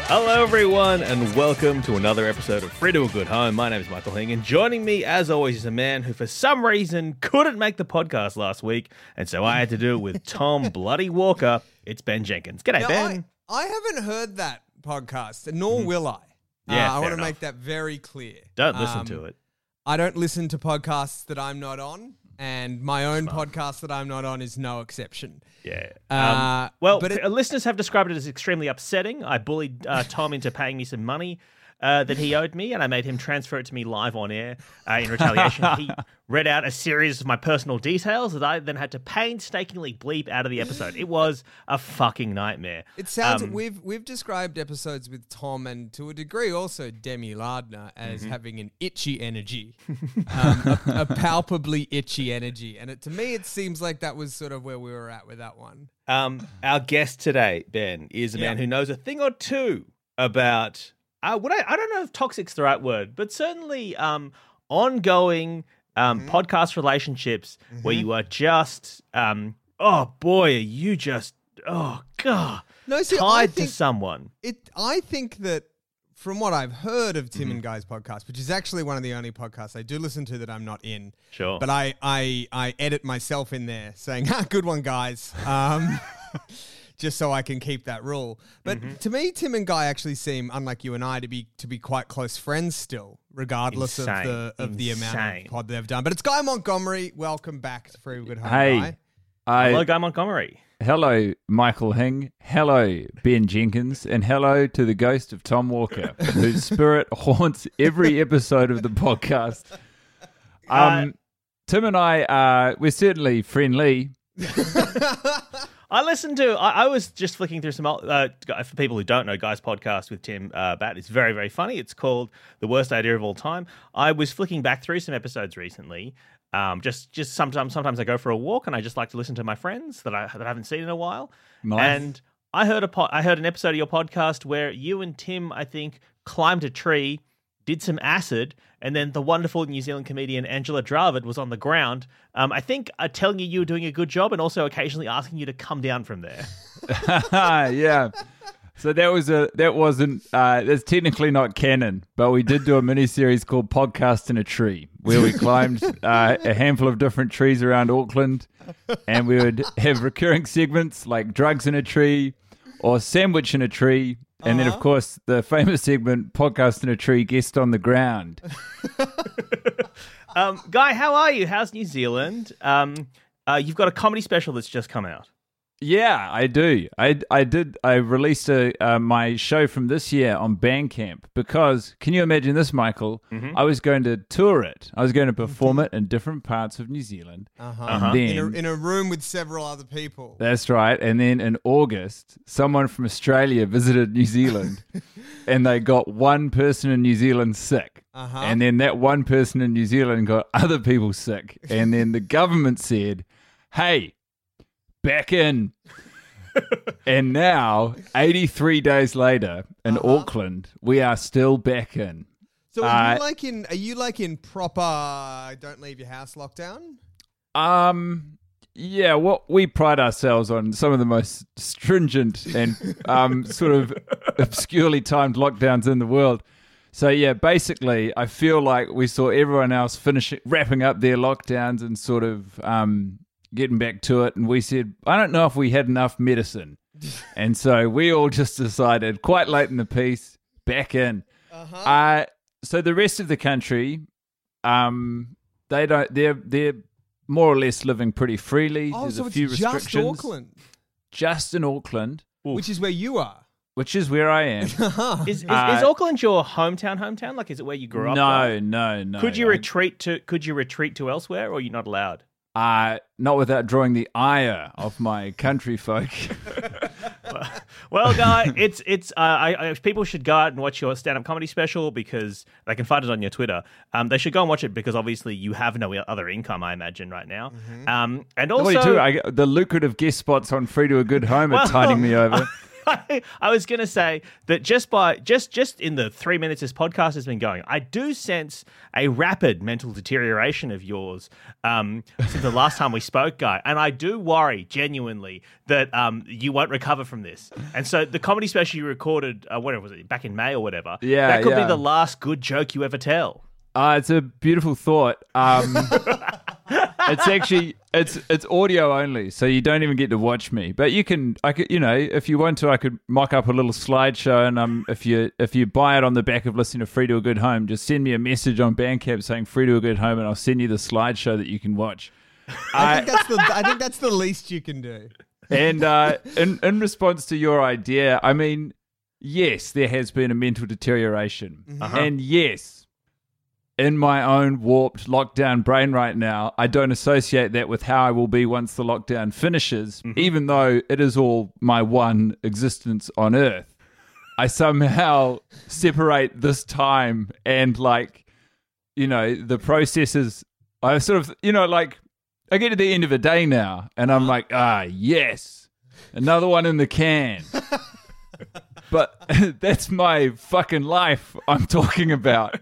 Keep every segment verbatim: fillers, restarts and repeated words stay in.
Hello, everyone, and welcome to another episode of Free to a Good Home. My name is Michael Hing, and joining me, as always, is a man who, for some reason, couldn't make the podcast last week, and so I had to do it with Tom Bloody Walker. It's Ben Jenkins. G'day, now, Ben. I, I haven't heard that podcast, nor Mm-hmm. will I. Yeah, uh, I want to enough. make that very clear. Don't listen Um, to it. I don't listen to podcasts that I'm not on, and my own podcast that I'm not on is no exception. Yeah. Uh, Um, well, but it- p- listeners have described it as extremely upsetting. I bullied uh, Tom into paying me some money uh, that he owed me, and I made him transfer it to me live on air uh, in retaliation. He read out a series of my personal details that I then had to painstakingly bleep out of the episode. It was a fucking nightmare. It sounds Um, we've we've described episodes with Tom and to a degree also Demi Lardner as Mm-hmm. having an itchy energy, um, a, a palpably itchy energy, and it, to me it seems like that was sort of where we were at with that one. Um, our guest today, Ben, is a man Yeah. who knows a thing or two about uh, what I, I don't know if toxic's the right word, but certainly um, ongoing um, Mm-hmm. podcast relationships where you are just, um, oh boy, are you just, oh god, No, see, I tied to think- someone. It. I think that from what I've heard of Tim Mm-hmm. and Guy's podcast, which is actually one of the only podcasts I do listen to that I'm not in, Sure. but I I, I edit myself in there saying, "Ah, good one, guys," um, just so I can keep that rule. But Mm-hmm. to me, Tim and Guy actually seem, unlike you and I, to be to be quite close friends still, regardless Insane. of the of the amount Insane. of pod they've done. But it's Guy Montgomery. Welcome back to Free Good Home, Hey. Guy. I, Hello, Guy Montgomery. hello, Michael Hing. Hello, Ben Jenkins. And hello to the ghost of Tom Walker, whose spirit haunts every episode of the podcast. Um, Tim and I, uh, we're certainly friendly. I listened to, I, I was just flicking through some, old- uh, for people who don't know, Guy's podcast with Tim uh, Batt. It's very, very funny. It's called The Worst Idea of All Time. I was flicking back through some episodes recently. Um, just, just sometimes, sometimes I go for a walk and I just like to listen to my friends that I, that I haven't seen in a while. Nice. And I heard a, po- I heard an episode of your podcast where you and Tim, I think, climbed a tree, did some acid, and then the wonderful New Zealand comedian Angela Dravid was on the ground. Um, I think uh, telling you you were doing a good job and also occasionally asking you to come down from there. Yeah. So that was a that wasn't uh, that's technically not canon, but we did do a mini series called "Podcast in a Tree," where we climbed uh, a handful of different trees around Auckland, and we would have recurring segments like "Drugs in a Tree" or "Sandwich in a Tree," and then of course the famous segment "Podcast in a Tree, Guest on the Ground." Um, Guy, how are you? How's New Zealand? Um, uh, you've got a comedy special that's just come out. Yeah, I do. I, I did. I released a uh, my show from this year on Bandcamp because can you imagine this, Michael? I was going to tour it. I was going to perform it in different parts of New Zealand. Uh-huh. And In, a, then in a room with several other people. that's right. And then in August, someone from Australia visited New Zealand, and they got one person in New Zealand sick. Uh-huh. And then that one person in New Zealand got other people sick. And then the government said, "Hey, back in." And now, eighty-three days later, in Uh-huh. Auckland, we are still back in. So are Uh, you like in are you like in proper don't leave your house lockdown? Um, yeah, what we pride ourselves on some of the most stringent and um, sort of obscurely timed lockdowns in the world. So yeah, basically, I feel like we saw everyone else finishing, wrapping up their lockdowns and sort of um, getting back to it, and we said, I don't know if we had enough medicine, and so we all just decided, quite late in the piece, back in. Uh-huh. Uh, so the rest of the country, um, they don't. They're they're more or less living pretty freely. Oh, There's so a it's few just restrictions. Auckland, Just in Auckland, which is where you are. which is where I am. Is, is, Uh, is Auckland your hometown? Hometown? Like, is it where you grew up? no, Guy? no, no. Could you I- retreat to? Could you retreat to elsewhere, or are you not allowed? Uh, not without drawing the ire of my country folk. Well, Guy, it's it's. Uh, I, I people should go out and watch your stand-up comedy special because they can find it on your Twitter. Um, they should go and watch it because obviously you have no other income, I imagine, right now. Um, and also, What do you do? I, the lucrative guest spots on Free to a Good Home are Well, tiding me over. I, I was going to say that just by just just in the three minutes this podcast has been going, I do sense a rapid mental deterioration of yours um, since the last time we spoke, Guy, and I do worry genuinely that um, you won't recover from this. And so the comedy special you recorded, uh, whatever was it, back in May or whatever, Yeah, that could yeah. be the last good joke you ever tell. Uh, it's a beautiful thought. Um, it's actually it's it's audio only, so you don't even get to watch me. But you can, I could, you know, if you want to, I could mock up a little slideshow, and um, if you if you buy it on the back of listening to Free to a Good Home, just send me a message on Bandcamp saying Free to a Good Home, and I'll send you the slideshow that you can watch. I think that's the I think that's the least you can do. And uh, in in response to your idea, I mean, yes, there has been a mental deterioration, Uh-huh. and yes. In my own warped lockdown brain right now, I don't associate that with how I will be once the lockdown finishes, Mm-hmm. even though it is all my one existence on Earth. I somehow separate this time and, like, you know, the processes. I sort of, you know, like, I get to the end of a day now, and I'm like, ah, yes, another one in the can. But that's my fucking life I'm talking about.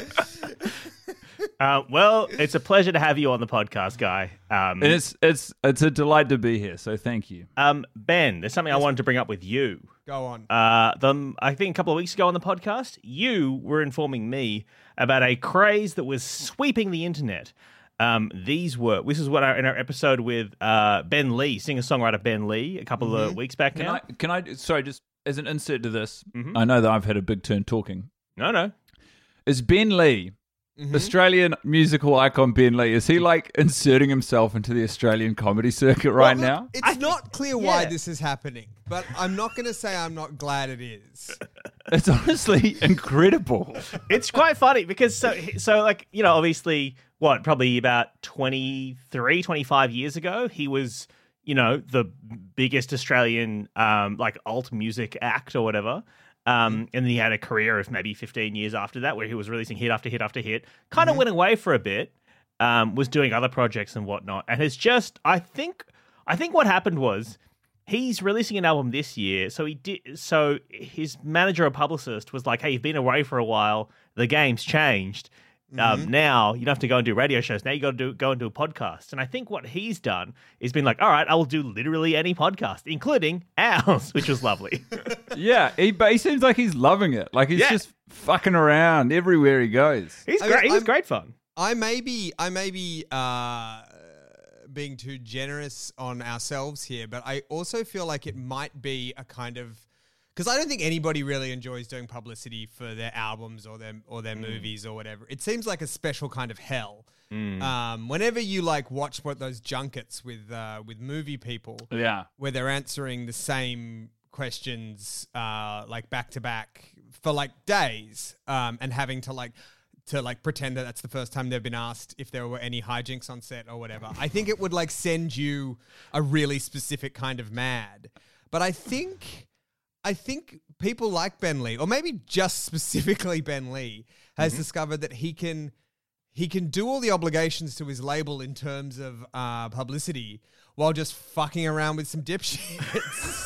Uh, well, it's a pleasure to have you on the podcast, Guy. Um, And it's it's it's a delight to be here, so thank you. um, Ben, there's something I wanted to bring up with you. Go on. Uh, the, I think a couple of weeks ago on the podcast, you were informing me about a craze that was sweeping the internet. Um, these were, this is what our, in our episode with uh, Ben Lee, singer-songwriter Ben Lee, a couple of weeks back Can now. I can I sorry, just as an insert to this, Mhm. I know that I've had a big turn talking. No, no. Is Ben Lee, Mm-hmm. Australian musical icon Ben Lee, is he like inserting himself into the Australian comedy circuit right Well, now? look, It's not clear why yeah. this is happening, but I'm not going to say I'm not glad it is. It's honestly incredible. It's quite funny because so so like, you know, obviously what, probably about twenty-three, twenty-five years ago, he was, you know, the biggest Australian um like alt music act or whatever. Um and then he had a career of maybe fifteen years after that where he was releasing hit after hit after hit. Kind of went away for a bit. Um was doing other projects and whatnot. And it's just I think I think what happened was he's releasing an album this year, so he did. So his manager or publicist was like, "Hey, you've been away for a while. The game's changed. Um, now you don't have to go and do radio shows. Now you got to do go and do a podcast." And I think what he's done is been like, "All right, I will do literally any podcast, including ours," which was lovely. Yeah, he but he seems like he's loving it. Like he's Yeah. just fucking around everywhere he goes. He's I great. mean, he was I'm- great fun. I may be, I may be uh, being too generous on ourselves here, but I also feel like it might be a kind of because I don't think anybody really enjoys doing publicity for their albums or their or their movies or whatever. It seems like a special kind of hell. Um, whenever you like watch what those junkets with uh, with movie people, Yeah. where they're answering the same questions uh, like back to back for like days, um, and having to like to like pretend that that's the first time they've been asked if there were any hijinks on set or whatever. I think it would like send you a really specific kind of mad. But I think I think people like Ben Lee, or maybe just specifically Ben Lee, has discovered that he can he can do all the obligations to his label in terms of uh, publicity while just fucking around with some dipshits.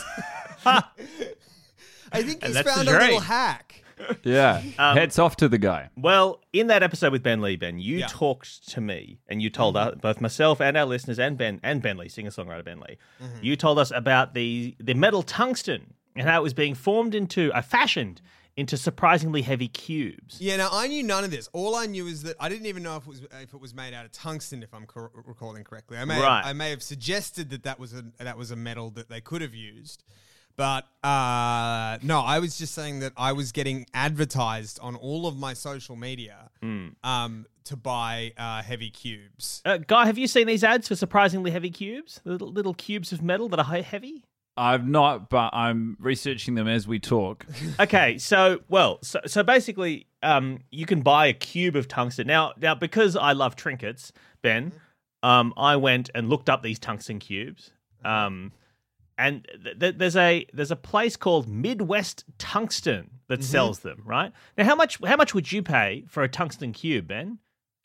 I think And he's that's the found a little dream. hack. Yeah. Um, Hats off to the guy. Well, in that episode with Ben Lee, Ben, you Yeah. talked to me and you told us, both myself and our listeners and Ben and Ben Lee, singer-songwriter Ben Lee, you told us about the, the metal tungsten and how it was being formed into, uh, fashioned into surprisingly heavy cubes. Yeah, now I knew none of this. All I knew is that I didn't even know if it was if it was made out of tungsten, if I'm cor- recalling correctly. I may Right. have, I may have suggested that that was a that was a metal that they could have used, but uh, no, I was just saying that I was getting advertised on all of my social media um, to buy uh, heavy cubes. Uh, Guy, have you seen these ads for surprisingly heavy cubes? Little, little cubes of metal that are he- heavy? I've not, but I'm researching them as we talk. Okay, so well, so so basically, um, you can buy a cube of tungsten now. Now, because I love trinkets, Ben, um, I went and looked up these tungsten cubes, um, and th- th- there's a there's a place called Midwest Tungsten that sells them. Right now, how much how much would you pay for a tungsten cube, Ben?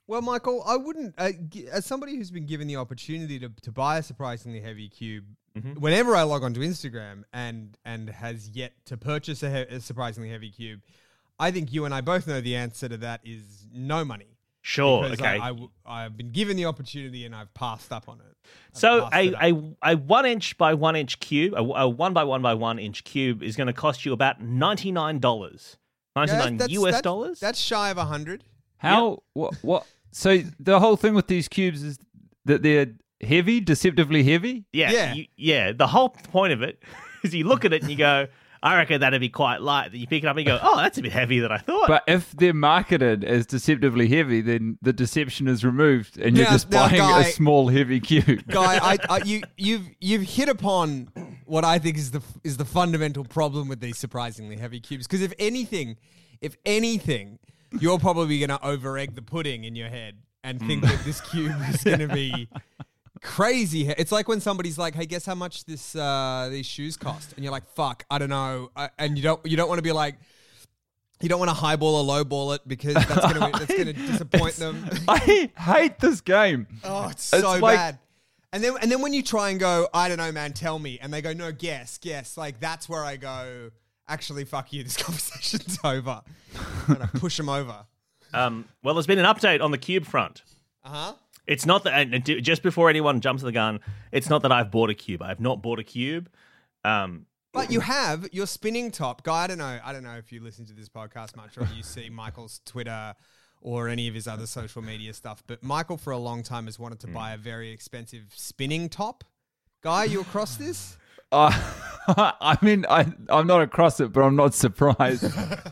Well, Michael, I wouldn't, uh, g- as somebody who's been given the opportunity to, to buy a surprisingly heavy cube, Mhm. whenever I log onto Instagram and and has yet to purchase a, he- a surprisingly heavy cube, I think you and I both know the answer to that is no money. Sure. Because Okay. I, I w- I've been given the opportunity and I've passed up on it. I've So passed a, it up. a a one inch by one inch cube, a, a one by one by one inch cube, is going to cost you about ninety nine dollars, ninety Yeah, nine that's- U S that's- dollars. That's shy of a hundred. How? What? What? So the whole thing with these cubes is that they're heavy, deceptively heavy. yeah, yeah. you- yeah. The whole point of it is you look at it and you go, I reckon that'd be quite light. Then you pick it up and you go, oh, that's a bit heavier than I thought. But if they're marketed as deceptively heavy, then the deception is removed, and you're Now- just now, buying Guy- a small heavy cube. Guy, I, I, you, you've you've hit upon what I think is the is the fundamental problem with these surprisingly heavy cubes. Because if anything, if anything, you're probably going to over egg the pudding in your head and think that this cube is going to be crazy. he- It's like when somebody's like, "Hey, guess how much this uh, these shoes cost?" And you're like, "Fuck, I don't know," uh, and you don't you don't want to be like. You don't want to highball or lowball it because that's going to that's going to disappoint them. I hate this game. Oh, it's It's so like- bad. And then and then when you try and go, I don't know, man, tell me, and they go, no, guess, guess. Like that's where I go, actually, fuck you. This conversation's over. And I push them over. um, well, there's been an update on the cube front. Uh huh. It's not that, and d- just before anyone jumps the gun, it's not that I've bought a cube. I've not bought a cube. Um, But you have your spinning top guy. I don't know. I don't know if you listen to this podcast much or you see Michael's Twitter or any of his other social media stuff. But Michael, for a long time, has wanted to buy a very expensive spinning top. Guy, you across this? Uh, I mean, I I'm not across it, but I'm not surprised.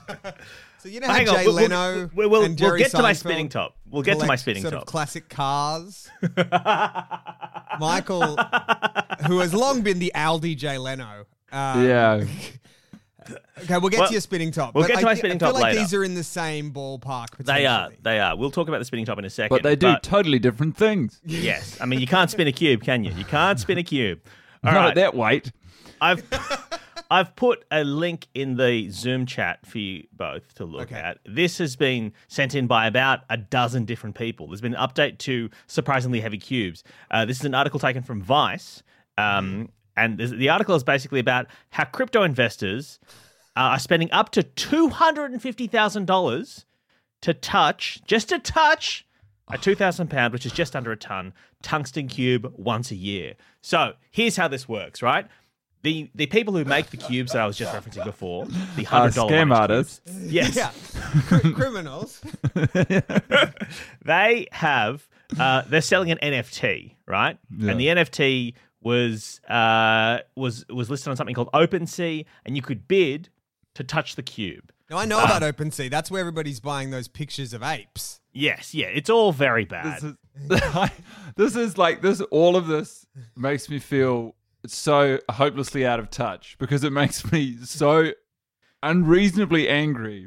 So you know how hang on, Jay we'll, we'll- Leno we'll, we'll, and we'll Jerry get to my Seinfeld spinning top. We'll get to my collect spinning sort top. of classic cars. Michael, who has long been the Aldi Jay Leno. Um, Yeah. Okay, we'll get Well, to your spinning top. we'll but get to I my thi- spinning I feel top like later. these are in the same ballpark. They are. potentially. They are. We'll talk about the spinning top in a second. But they do totally different things. yes. I mean, you can't spin a cube, can you? You can't spin a cube. All not right. at that weight. I've I've put a link in the Zoom chat for you both to look Okay. at. This has been sent in by about a dozen different people. There's been an update to surprisingly heavy cubes. Uh, this is an article taken from Vice, um, and this- the article is basically about how crypto investors uh, are spending up to two hundred and fifty thousand dollars to touch, just to touch, a two thousand pound, which is just under a ton, tungsten cube once a year. So here's how this works, right? The the people who make the cubes that I was just referencing before, the Uh, hundred dollar scam artists. yes, Yeah, Cr- criminals. they have uh, they're selling an N F T, right? Yeah. And the N F T was uh, was was listed on something called OpenSea, and you could bid to touch the cube. Now I know about OpenSea. That's where everybody's buying those pictures of apes. Yes, yeah, it's all very bad. This is, this is like this. All of this makes me feel so hopelessly out of touch because it makes me so unreasonably angry.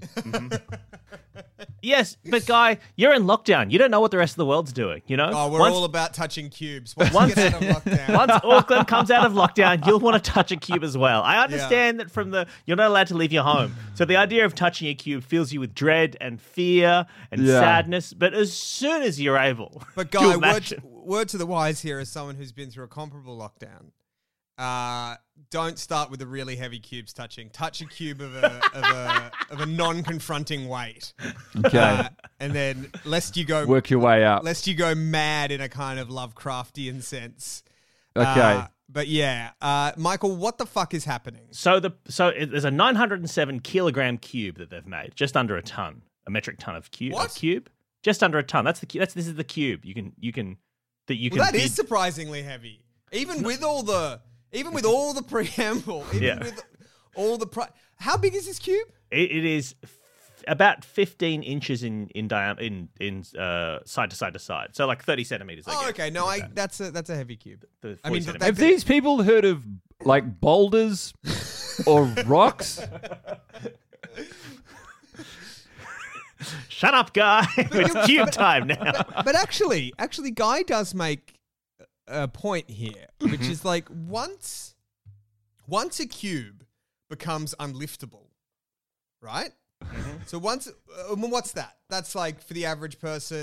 Yes, but Guy, you're in lockdown. You don't know what the rest of the world's doing. You know, Oh, we're once, all about touching cubes. Once, Once- we get out of lockdown. once Auckland comes out of lockdown, you'll want to touch a cube as well. I understand that from the you're not allowed to leave your home, so the idea of touching a cube fills you with dread and fear and Yeah. sadness. But as soon as you're able, But to Guy, word, imagine- word to the wise here as someone who's been through a comparable lockdown. Uh, don't start with the really heavy cubes touching. Touch a cube of a of a of a non-confronting weight, Okay, uh, and then lest you go work your way up. lest you go mad in a kind of Lovecraftian sense. Okay, Uh, but yeah, uh, Michael, what the fuck is happening? so the so it, there's a nine hundred seven kilogram cube that they've made, just under a ton, a metric ton of cube. What? A cube, just under a ton. That's the cu- that's this is the cube. You can you can that you can. Well, that bid- is surprisingly heavy, even with all the even with all the preamble, even Yeah. with all the pri- How big is this cube? It, it is f- about fifteen inches in in diameter, in in uh, side to side to side. So like thirty centimeters. I Oh, guess. okay. No, I that's a that's a heavy cube. The I mean, forty that- have these people heard of like boulders or rocks? Shut up, Guy. It's cube time now. But actually, actually, Guy does make a point here, which Mm-hmm. is like once once a cube becomes unliftable, right? Mm-hmm. So once, uh, well, what's that? That's like for the average person.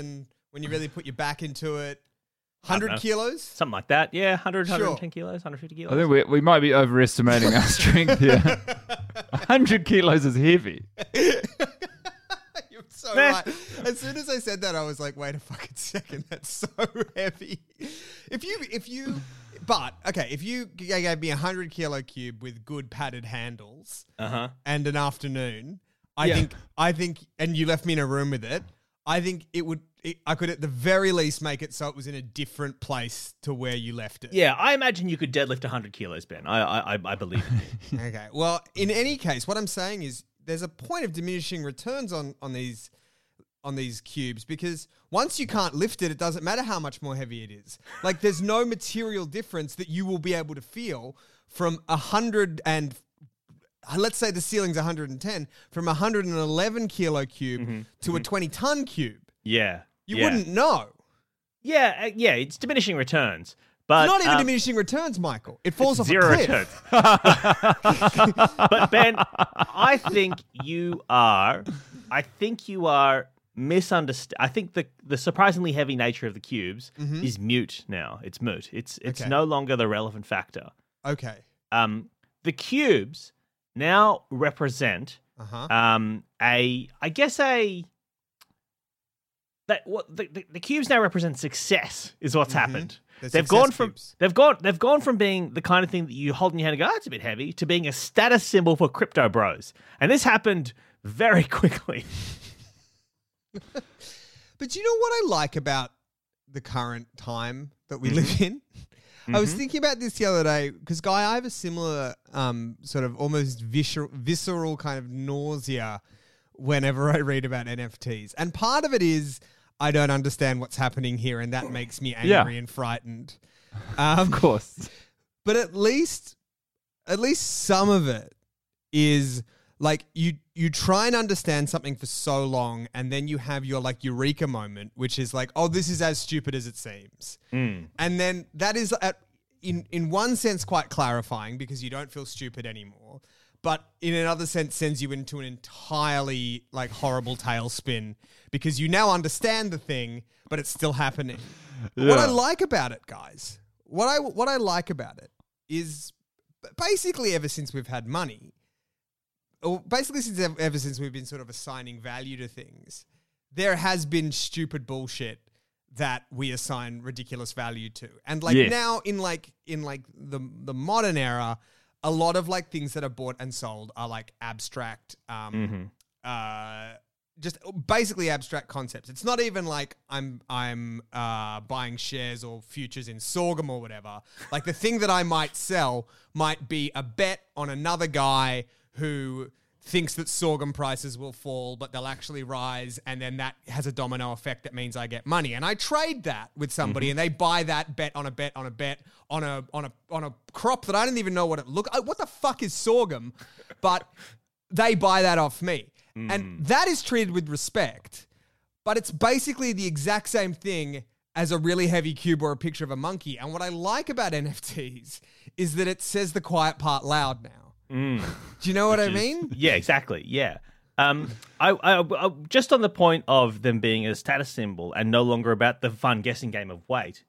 when you really put your back into it. I don't one hundred know. kilos? Something like that. Yeah, one hundred, Sure. one hundred ten kilos, one hundred fifty kilos. I think we, we might be overestimating our strength here. one hundred kilos is heavy. You're so Meh. right. As soon as I said that, I was like, wait a fucking second, that's so heavy. If you, if you, but, okay, if you g- gave me a one hundred kilo cube with good padded handles Uh-huh. and an afternoon, I Yeah. think, I think, and you left me in a room with it, I think it would, it, I could at the very least make it so it was in a different place to where you left it. Yeah, I imagine you could deadlift one hundred kilos, Ben. I I, I- I believe in you. Okay. Well, in any case, what I'm saying is there's a point of diminishing returns on, on these on these cubes because once you can't lift it, it doesn't matter how much more heavy it is. Like there's no material difference that you will be able to feel from a hundred and let's say the ceiling's one hundred ten from a one hundred eleven kilo cube Mm-hmm. to a twenty ton cube. Yeah. You yeah. wouldn't know. Yeah, uh, yeah, it's diminishing returns. But Not even um, diminishing returns, Michael. It falls off zero a cliff. returns. But Ben, I think you are I think you are misunderstand. I think the the surprisingly heavy nature of the cubes is mute now. It's moot. It's it's Okay. no longer the relevant factor. Okay. Um, the cubes now represent Uh-huh. um, a, I guess a that what the, the, the cubes now represent success is what's happened. The They've success gone from cubes. they've gone they've gone from being the kind of thing that you hold in your hand and go, oh, it's a bit heavy, to being a status symbol for crypto bros, and this happened very quickly. But you know what I like about the current time that we live in? I was thinking about this the other day because, Guy, I have a similar um, sort of almost visceral, visceral kind of nausea whenever I read about N F Ts. And part of it is I don't understand what's happening here, and that makes me angry Yeah. and frightened. Um, Of course. but at least, at least some of it is like you you try and understand something for so long, and then you have your like eureka moment, which is like, oh, this is as stupid as it seems, Mm. and then that is at in in one sense quite clarifying because you don't feel stupid anymore, but in another sense sends you into an entirely like horrible tailspin because you now understand the thing, but it's still happening. What I Yeah. like about it, guys, what I what I like about it is basically ever since we've had money, or basically since ever, ever since we've been sort of assigning value to things, there has been stupid bullshit that we assign ridiculous value to. And like Yes. now in like in like the the modern era, a lot of like things that are bought and sold are like abstract um uh just basically abstract concepts. It's not even like I'm I'm uh, buying shares or futures in sorghum or whatever. Like the thing that I might sell might be a bet on another guy who thinks that sorghum prices will fall, but they'll actually rise, and then that has a domino effect that means I get money. And I trade that with somebody, and they buy that bet on a bet on a bet on a on a on a crop that I didn't even know what it look. uh, What the fuck is sorghum? But they buy that off me. And that is treated with respect, but it's basically the exact same thing as a really heavy cube or a picture of a monkey. And what I like about N F Ts is that it says the quiet part loud now. Mm. Do you know what I Which is- mean? Yeah, exactly. Yeah. Um, I, I, I, just on the point of them being a status symbol and no longer about the fun guessing game of weight.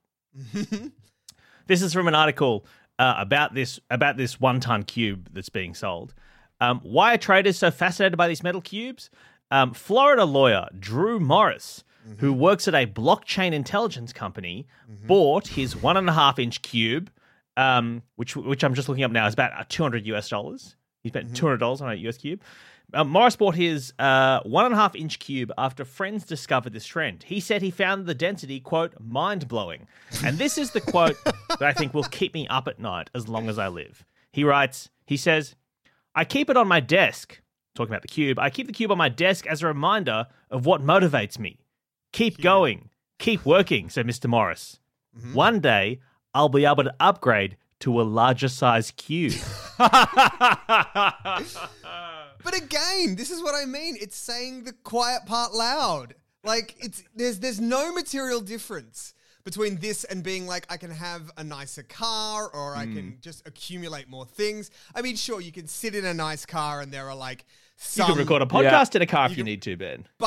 This is from an article uh, about this about this one ton cube that's being sold. Um, why are traders so fascinated by these metal cubes? Um, Florida lawyer Drew Morris, who works at a blockchain intelligence company, bought his one and a half inch cube, um, which which I'm just looking up now is about two hundred US dollars. He spent two hundred dollars on a U S cube. Um, Morris bought his uh, one and a half inch cube after friends discovered this trend. He said he found the density, quote, mind blowing. And this is the quote that I think will keep me up at night as long as I live. He writes, he says, I keep it on my desk, talking about the cube, I keep the cube on my desk as a reminder of what motivates me. Keep going, keep working, said Mister Morris. One day, I'll be able to upgrade to a larger size cube. But again, this is what I mean. It's saying the quiet part loud. Like it's there's there's no material difference between this and being like I can have a nicer car or I can just accumulate more things. I mean, sure, you can sit in a nice car and there are like You some can record a podcast in a car if you, can- need to, Ben. But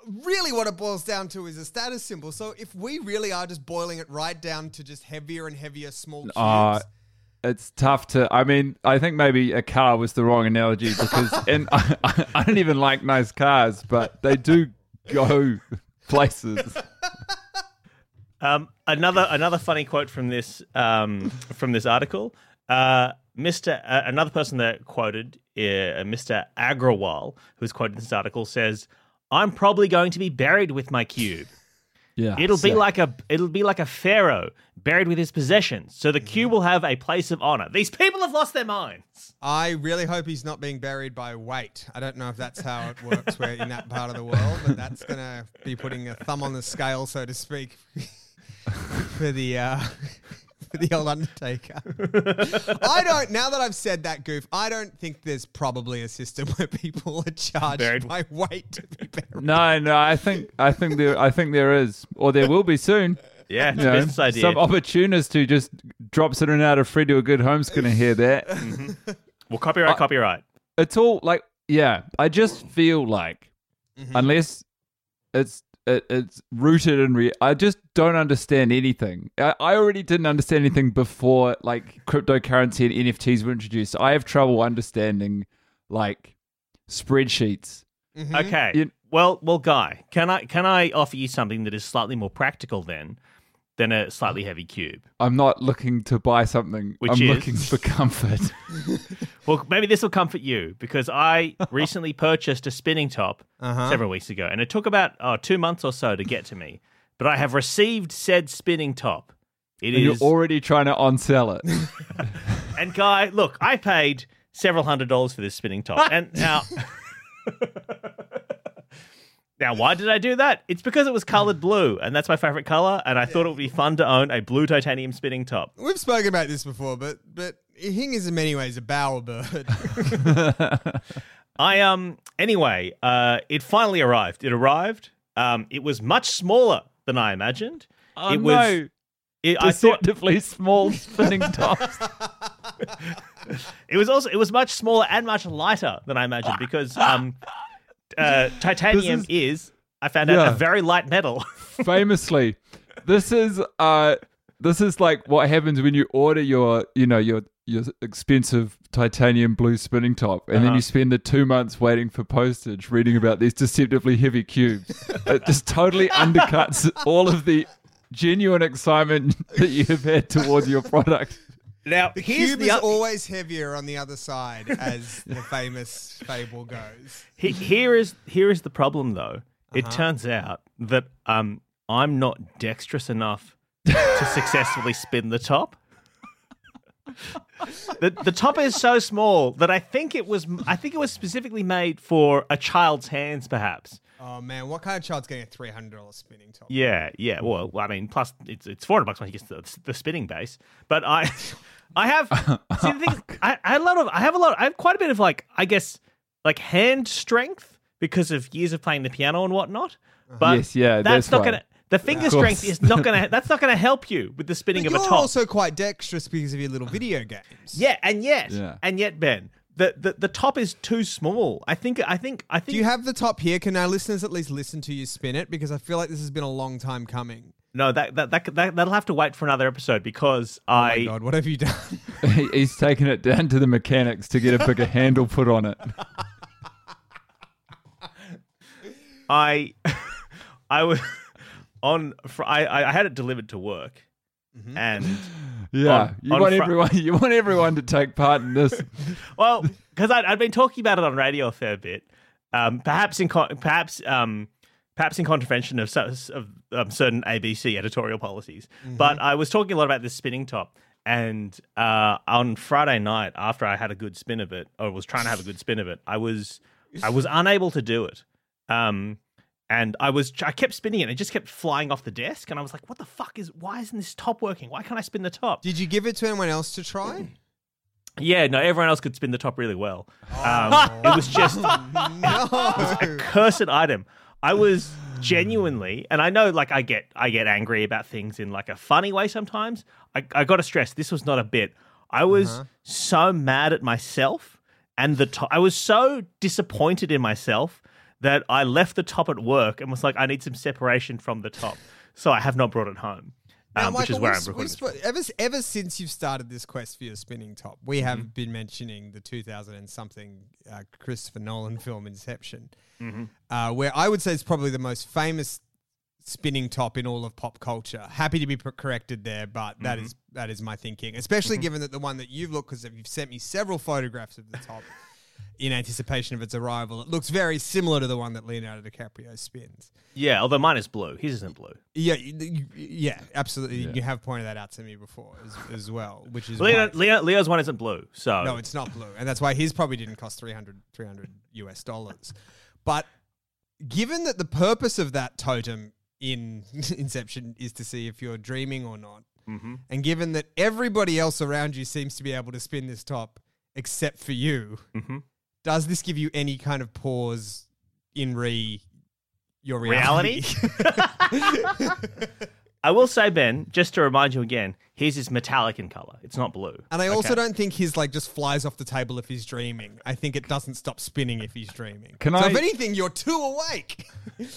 really what it boils down to is a status symbol. So if we really are just boiling it right down to just heavier and heavier small cubes. Uh, it's tough to, I mean, I think maybe a car was the wrong analogy because, and I, I, I don't even like nice cars, but they do go places. Um, another another funny quote from this um, from this article. Uh, Mister Uh, another person that quoted, uh, Mister Agrawal, who's quoted in this article, says, "I'm probably going to be buried with my cube. Yeah, It'll be so- like a it'll be like a pharaoh buried with his possessions. So the cube will have a place of honor. These people have lost their minds." I really hope he's not being buried by weight. I don't know if that's how it works where in that part of the world, but that's going to be putting a thumb on the scale, so to speak, for the uh, for the old Undertaker. I don't. Now that I've said that, Goof, I don't think there's probably a system where people are charged Buried. by weight to be buried. No, no, I think I think there I think there is, or there will be soon. Yeah, it's You a know, business idea. some opportunist who just drops it in out of free to a good home's going to hear that. Well, copyright, I- copyright. It's all like, yeah. I just feel like unless it's it, it's rooted in re, I just don't understand anything. I, I already didn't understand anything before like cryptocurrency and N F Ts were introduced. I have trouble understanding like spreadsheets. Okay. You- well, well, Guy, can I can I offer you something that is slightly more practical then than a slightly heavy cube? I'm not looking to buy something. Which I'm is? looking for comfort. Well, maybe this will comfort you because I recently purchased a spinning top Uh-huh. several weeks ago, and it took about oh, two months or so to get to me. But I have received said spinning top. It And is, you're already trying to onsell it. and Guy, look, I paid several hundred dollars for this spinning top, and now. Now, why did I do that? It's because it was colored blue, and that's my favorite color, and I thought it would be fun to own a blue titanium spinning top. We've spoken about this before, but but Hing is in many ways a bowerbird. I um anyway, uh, it finally arrived. It arrived. Um, it was much smaller than I imagined. Oh, it was. no. It, I thought Deceptively small spinning tops. it was also it was much smaller and much lighter than I imagined because um, uh, titanium This is, I found out, Yeah. a very light metal. Famously, this is uh, this is like what happens when you order your, you know, your your expensive titanium blue spinning top, and then Uh-huh. you spend the two months waiting for postage, reading about these deceptively heavy cubes. It just totally undercuts all of the genuine excitement that you have had towards your product. Now, The here's cube the is oth- always heavier on the other side, as the famous fable goes. He, here is here is the problem, though. It Uh-huh. turns out that um, I'm not dexterous enough to successfully spin the top. the The top is so small that I think it was I think it was specifically made for a child's hands, perhaps. Oh man, what kind of child's getting a three hundred dollars spinning top? Yeah, yeah. Well, I mean, plus it's it's four hundred bucks when he gets the, the spinning base. But I, I have see the thing. I, I have a lot of I have a lot. I have quite a bit of like I guess like hand strength because of years of playing the piano and whatnot. But Yes, yeah, that's, that's not why. gonna. The finger Of strength course. is not gonna. That's not gonna help you with the spinning But of you're a top. also quite dexterous because of your little video games. Yeah, and yet, Yeah. and yet, Ben, the, the the top is too small. I think. I think. I think. Do you have the top here? Can our listeners at least listen to you spin it? Because I feel like this has been a long time coming. no, that that, that that that'll have to wait for another episode because Oh my I. god, what have you done? He- He's taken it down to the mechanics to get a bigger handle put on it. I I was on. Fr- I I had it delivered to work, and Yeah, On- you on want Fri- everyone. You want everyone to take part in this. well, because I'd, I'd been talking about it on radio a fair bit, um, perhaps in con- perhaps um, perhaps in contravention of, so- of um, certain A B C editorial policies. But I was talking a lot about this spinning top. And uh, on Friday night, after I had a good spin of it, or was trying to have a good spin of it, I was I was unable to do it. Um, and I was I kept spinning it, and it just kept flying off the desk. And I was like, "What the fuck is? Why isn't this top working? Why can't I spin the top?" Did you give it to anyone else to try? Yeah, no, everyone else could spin the top really well. Um, it was just No. a cursed item. I was genuinely, and I know, like, I get I get angry about things in like a funny way sometimes. I, I got to stress, this was not a bit. I was Uh-huh. so mad at myself, and the to- I was so disappointed in myself that I left the top at work and was like, I need some separation from the top. So I have not brought it home. Now, Um, Michael, which is where we've- I'm recording. we've this sp- ever, ever since you've started this quest for your spinning top, we have Mm-hmm. been mentioning the two thousand and something uh, Christopher Nolan film Inception, Mm-hmm. uh, where I would say it's probably the most famous spinning top in all of pop culture. Happy to be per- corrected there, but that Mm-hmm. is that is my thinking, especially given that the one that you've looked, because you've sent me several photographs of the top in anticipation of its arrival. It looks very similar to the one that Leonardo DiCaprio spins. Yeah, although mine is blue. His isn't blue. Yeah, you- you- yeah, absolutely. You have pointed that out to me before as, as well, which is Leo, why- Leo, Leo's one isn't blue. So no, it's not blue, and that's why his probably didn't cost three hundred, three hundred U S dollars. But given that the purpose of that totem in Inception is to see if you're dreaming or not, Mm-hmm. and given that everybody else around you seems to be able to spin this top except for you, Mm-hmm. does this give you any kind of pause in re your reality? Reality? I will say, Ben, just to remind you again, his is metallic in color. It's not blue. And I also Okay. don't think his like just flies off the table if he's dreaming. I think it doesn't stop spinning if he's dreaming. Can so I- if anything, you're too awake.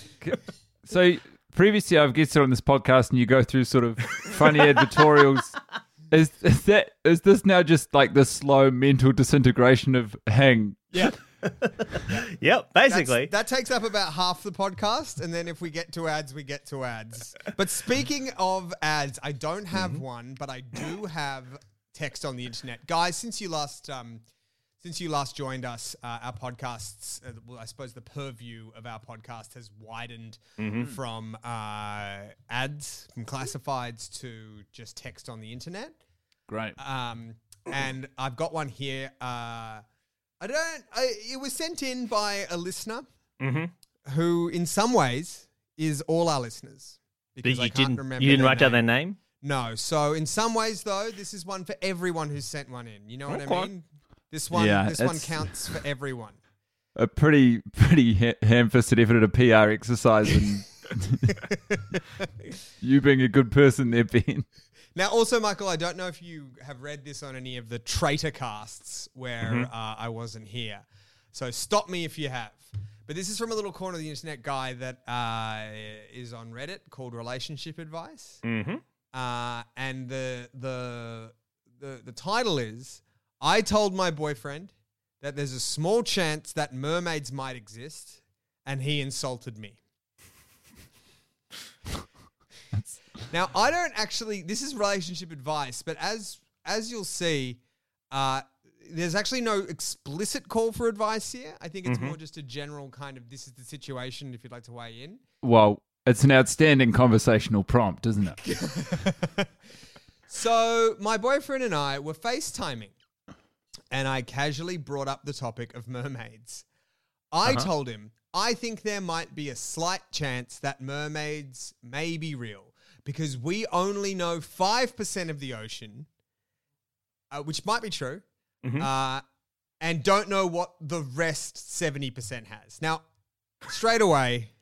So previously, I've guested on this podcast, and you go through sort of funny advertorials. Is, is that is this now just like the slow mental disintegration of hang? Yeah. Yep, basically. That takes up about half the podcast, and then if we get to ads, we get to ads. But speaking of ads, I don't have one, but I do have text on the internet, guys. Since you last, um, since you last joined us, uh, our podcasts, uh, well, I suppose the purview of our podcast has widened from uh, ads, from classifieds to just text on the internet. Great. Um, and I've got one here. Uh, I don't. I, it was sent in by a listener Mm-hmm. who, in some ways, is all our listeners. But Because you I can't didn't. remember. You didn't their write down their name. name. No. So, in some ways, though, this is one for everyone who's sent one in. You know what Okay. I mean? This one. Yeah, this one it's- counts for everyone. A pretty pretty ha- ham-fisted effort at a P R exercise, and you being a good person there, Ben. Now, also, Michael, I don't know if you have read this on any of the traitor casts where Mm-hmm. uh, I wasn't here. So stop me if you have. But this is from a little corner of the internet guy that uh, is on Reddit called Relationship Advice. Mm-hmm. Uh, and the, the the the title is, I told my boyfriend that there's a small chance that mermaids might exist, and he insulted me. Now, I don't actually, this is relationship advice, but as as you'll see, uh, there's actually no explicit call for advice here. I think it's more just a general kind of, this is the situation, if you'd like to weigh in. Well, it's an outstanding conversational prompt, isn't it? So my boyfriend and I were FaceTiming, and I casually brought up the topic of mermaids. I Uh-huh. told him, I think there might be a slight chance that mermaids may be real because we only know five percent of the ocean, uh, which might be true, Mhm. uh, and don't know what the rest seventy percent has. Now, straight away,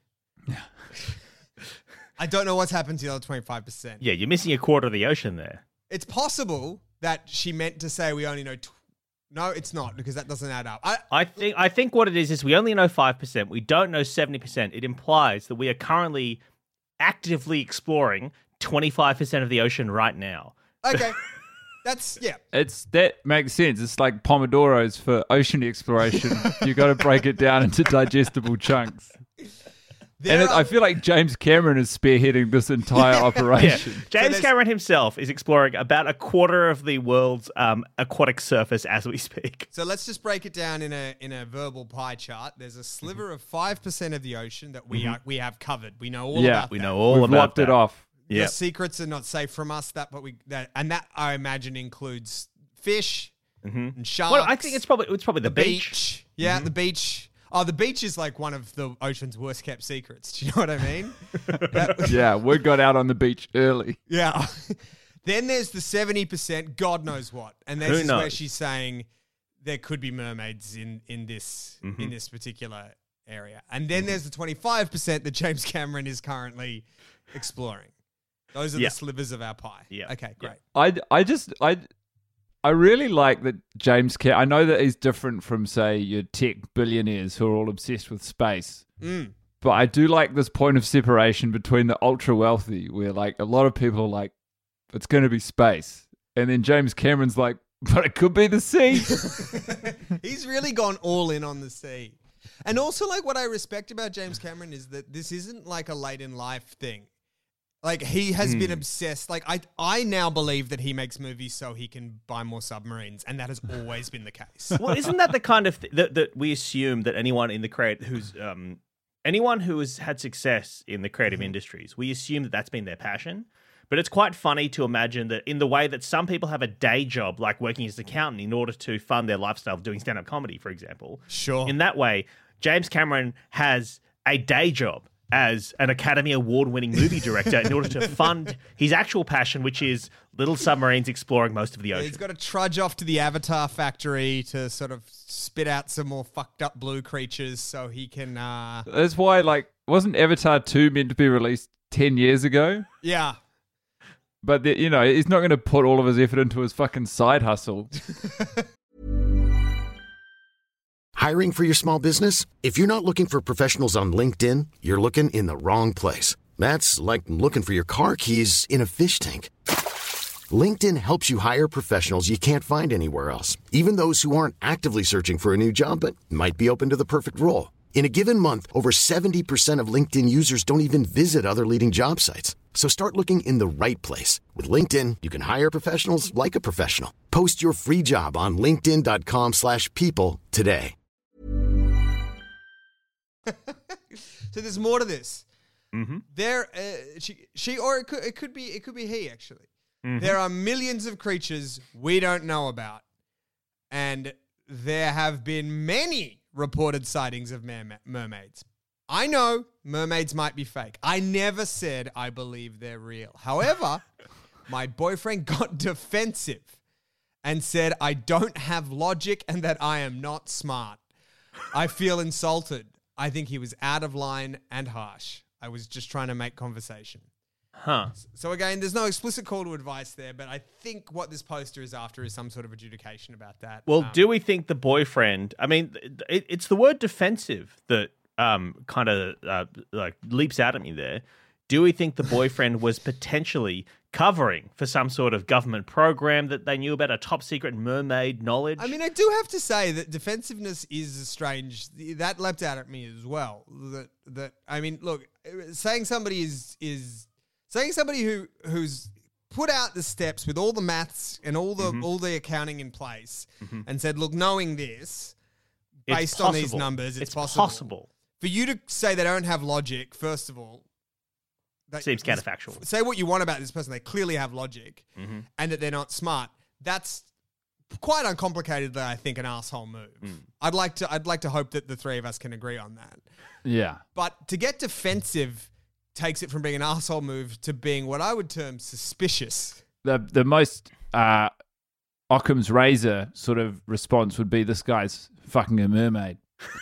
I don't know what's happened to the other twenty-five percent. Yeah, you're missing a quarter of the ocean there. It's possible that she meant to say we only know. Tw- no, it's not, because that doesn't add up. I, I think I think what it is is we only know five percent. We don't know seventy percent. It implies that we are currently actively exploring twenty-five percent of the ocean right now. okay, that's yeah. It's that makes sense. It's like pomodoros for ocean exploration. You got to break it down into digestible chunks. There And it, are- I feel like James Cameron is spearheading this entire Yeah. operation. James there's- Cameron himself is exploring about a quarter of the world's um, aquatic surface as we speak. So let's just break it down in a in a verbal pie chart. There's a sliver of five percent of the ocean that we are, we have covered. We know all Yeah, about We that. know all We've about locked that. it off. The Yeah. secrets are not safe from us. That, but we that and that I imagine includes fish and sharks. Well, I think it's probably it's probably the, the beach. beach. Yeah, the beach. Oh, the beach is like one of the ocean's worst kept secrets. Do you know what I mean? That- Yeah, we got out on the beach early. yeah. Then there's the seventy percent, God knows what. And this Who is where knows? she's saying there could be mermaids in, in this Mm-hmm. in this particular area. And then there's the twenty-five percent that James Cameron is currently exploring. Those are Yeah. the slivers of our pie. Yeah. Okay, great. I, I just I I really like that James Cameron. I know that he's different from say your tech billionaires who are all obsessed with space. Mm. But I do like this point of separation between the ultra wealthy, where like a lot of people are like, it's going to be space. And then James Cameron's like, but it could be the sea. He's really gone all in on the sea. And also, like, what I respect about James Cameron is that this isn't like a late in life thing. Like, he has mm. been obsessed. Like, I I now believe that he makes movies so he can buy more submarines, and that has always been the case. Well, isn't that the kind of th- that, that we assume that anyone in the create who's um anyone who has had success in the creative mm-hmm. industries, we assume that that's been their passion. But it's quite funny to imagine that in the way that some people have a day job, like working as an accountant, in order to fund their lifestyle of doing stand-up comedy, for example. Sure. In that way, James Cameron has a day job as an Academy Award-winning movie director in order to fund his actual passion, which is little submarines exploring most of the ocean. He's got to trudge off to the Avatar factory to sort of spit out some more fucked up blue creatures so he can... Uh... That's why, like, wasn't Avatar two meant to be released ten years ago? Yeah. But, the, you know, he's not going to put all of his effort into his fucking side hustle. Hiring for your small business? If you're not looking for professionals on LinkedIn, you're looking in the wrong place. That's like looking for your car keys in a fish tank. LinkedIn helps you hire professionals you can't find anywhere else, even those who aren't actively searching for a new job but might be open to the perfect role. In a given month, over seventy percent of LinkedIn users don't even visit other leading job sites. So start looking in the right place. With LinkedIn, you can hire professionals like a professional. Post your free job on linkedin dot com slash people today. So there's more to this. Mm-hmm. There, uh, she, she, or it could, it could be, it could be he actually. Mm-hmm. There are millions of creatures we don't know about, and there have been many reported sightings of mer- mermaids. I know mermaids might be fake. I never said I believe they're real. However, my boyfriend got defensive and said I don't have logic and that I am not smart. I feel insulted. I think he was out of line and harsh. I was just trying to make conversation. Huh. So again, there's no explicit call to advice there, but I think what this poster is after is some sort of adjudication about that. Well, um, do we think the boyfriend... I mean, it, it's the word defensive that um, kind of uh, like leaps out at me there. Do we think the boyfriend was potentially covering for some sort of government program that they knew about, a top secret mermaid knowledge? I mean, I do have to say that defensiveness is strange. That leapt out at me as well. That that I mean, look, saying somebody is is saying somebody who who's put out the steps with all the maths and all the mm-hmm. all the accounting in place mm-hmm. and said, look, knowing this, based on these numbers, it's, it's possible. possible. For you to say they don't have logic, first of all, that seems counterfactual. Say what you want about this person. They clearly have logic mm-hmm. and that they're not smart. That's quite uncomplicated, I think, an asshole move. Mm. I'd like to I'd like to hope that the three of us can agree on that. Yeah. But to get defensive takes it from being an asshole move to being what I would term suspicious. The the most uh, Occam's razor sort of response would be, this guy's fucking a mermaid.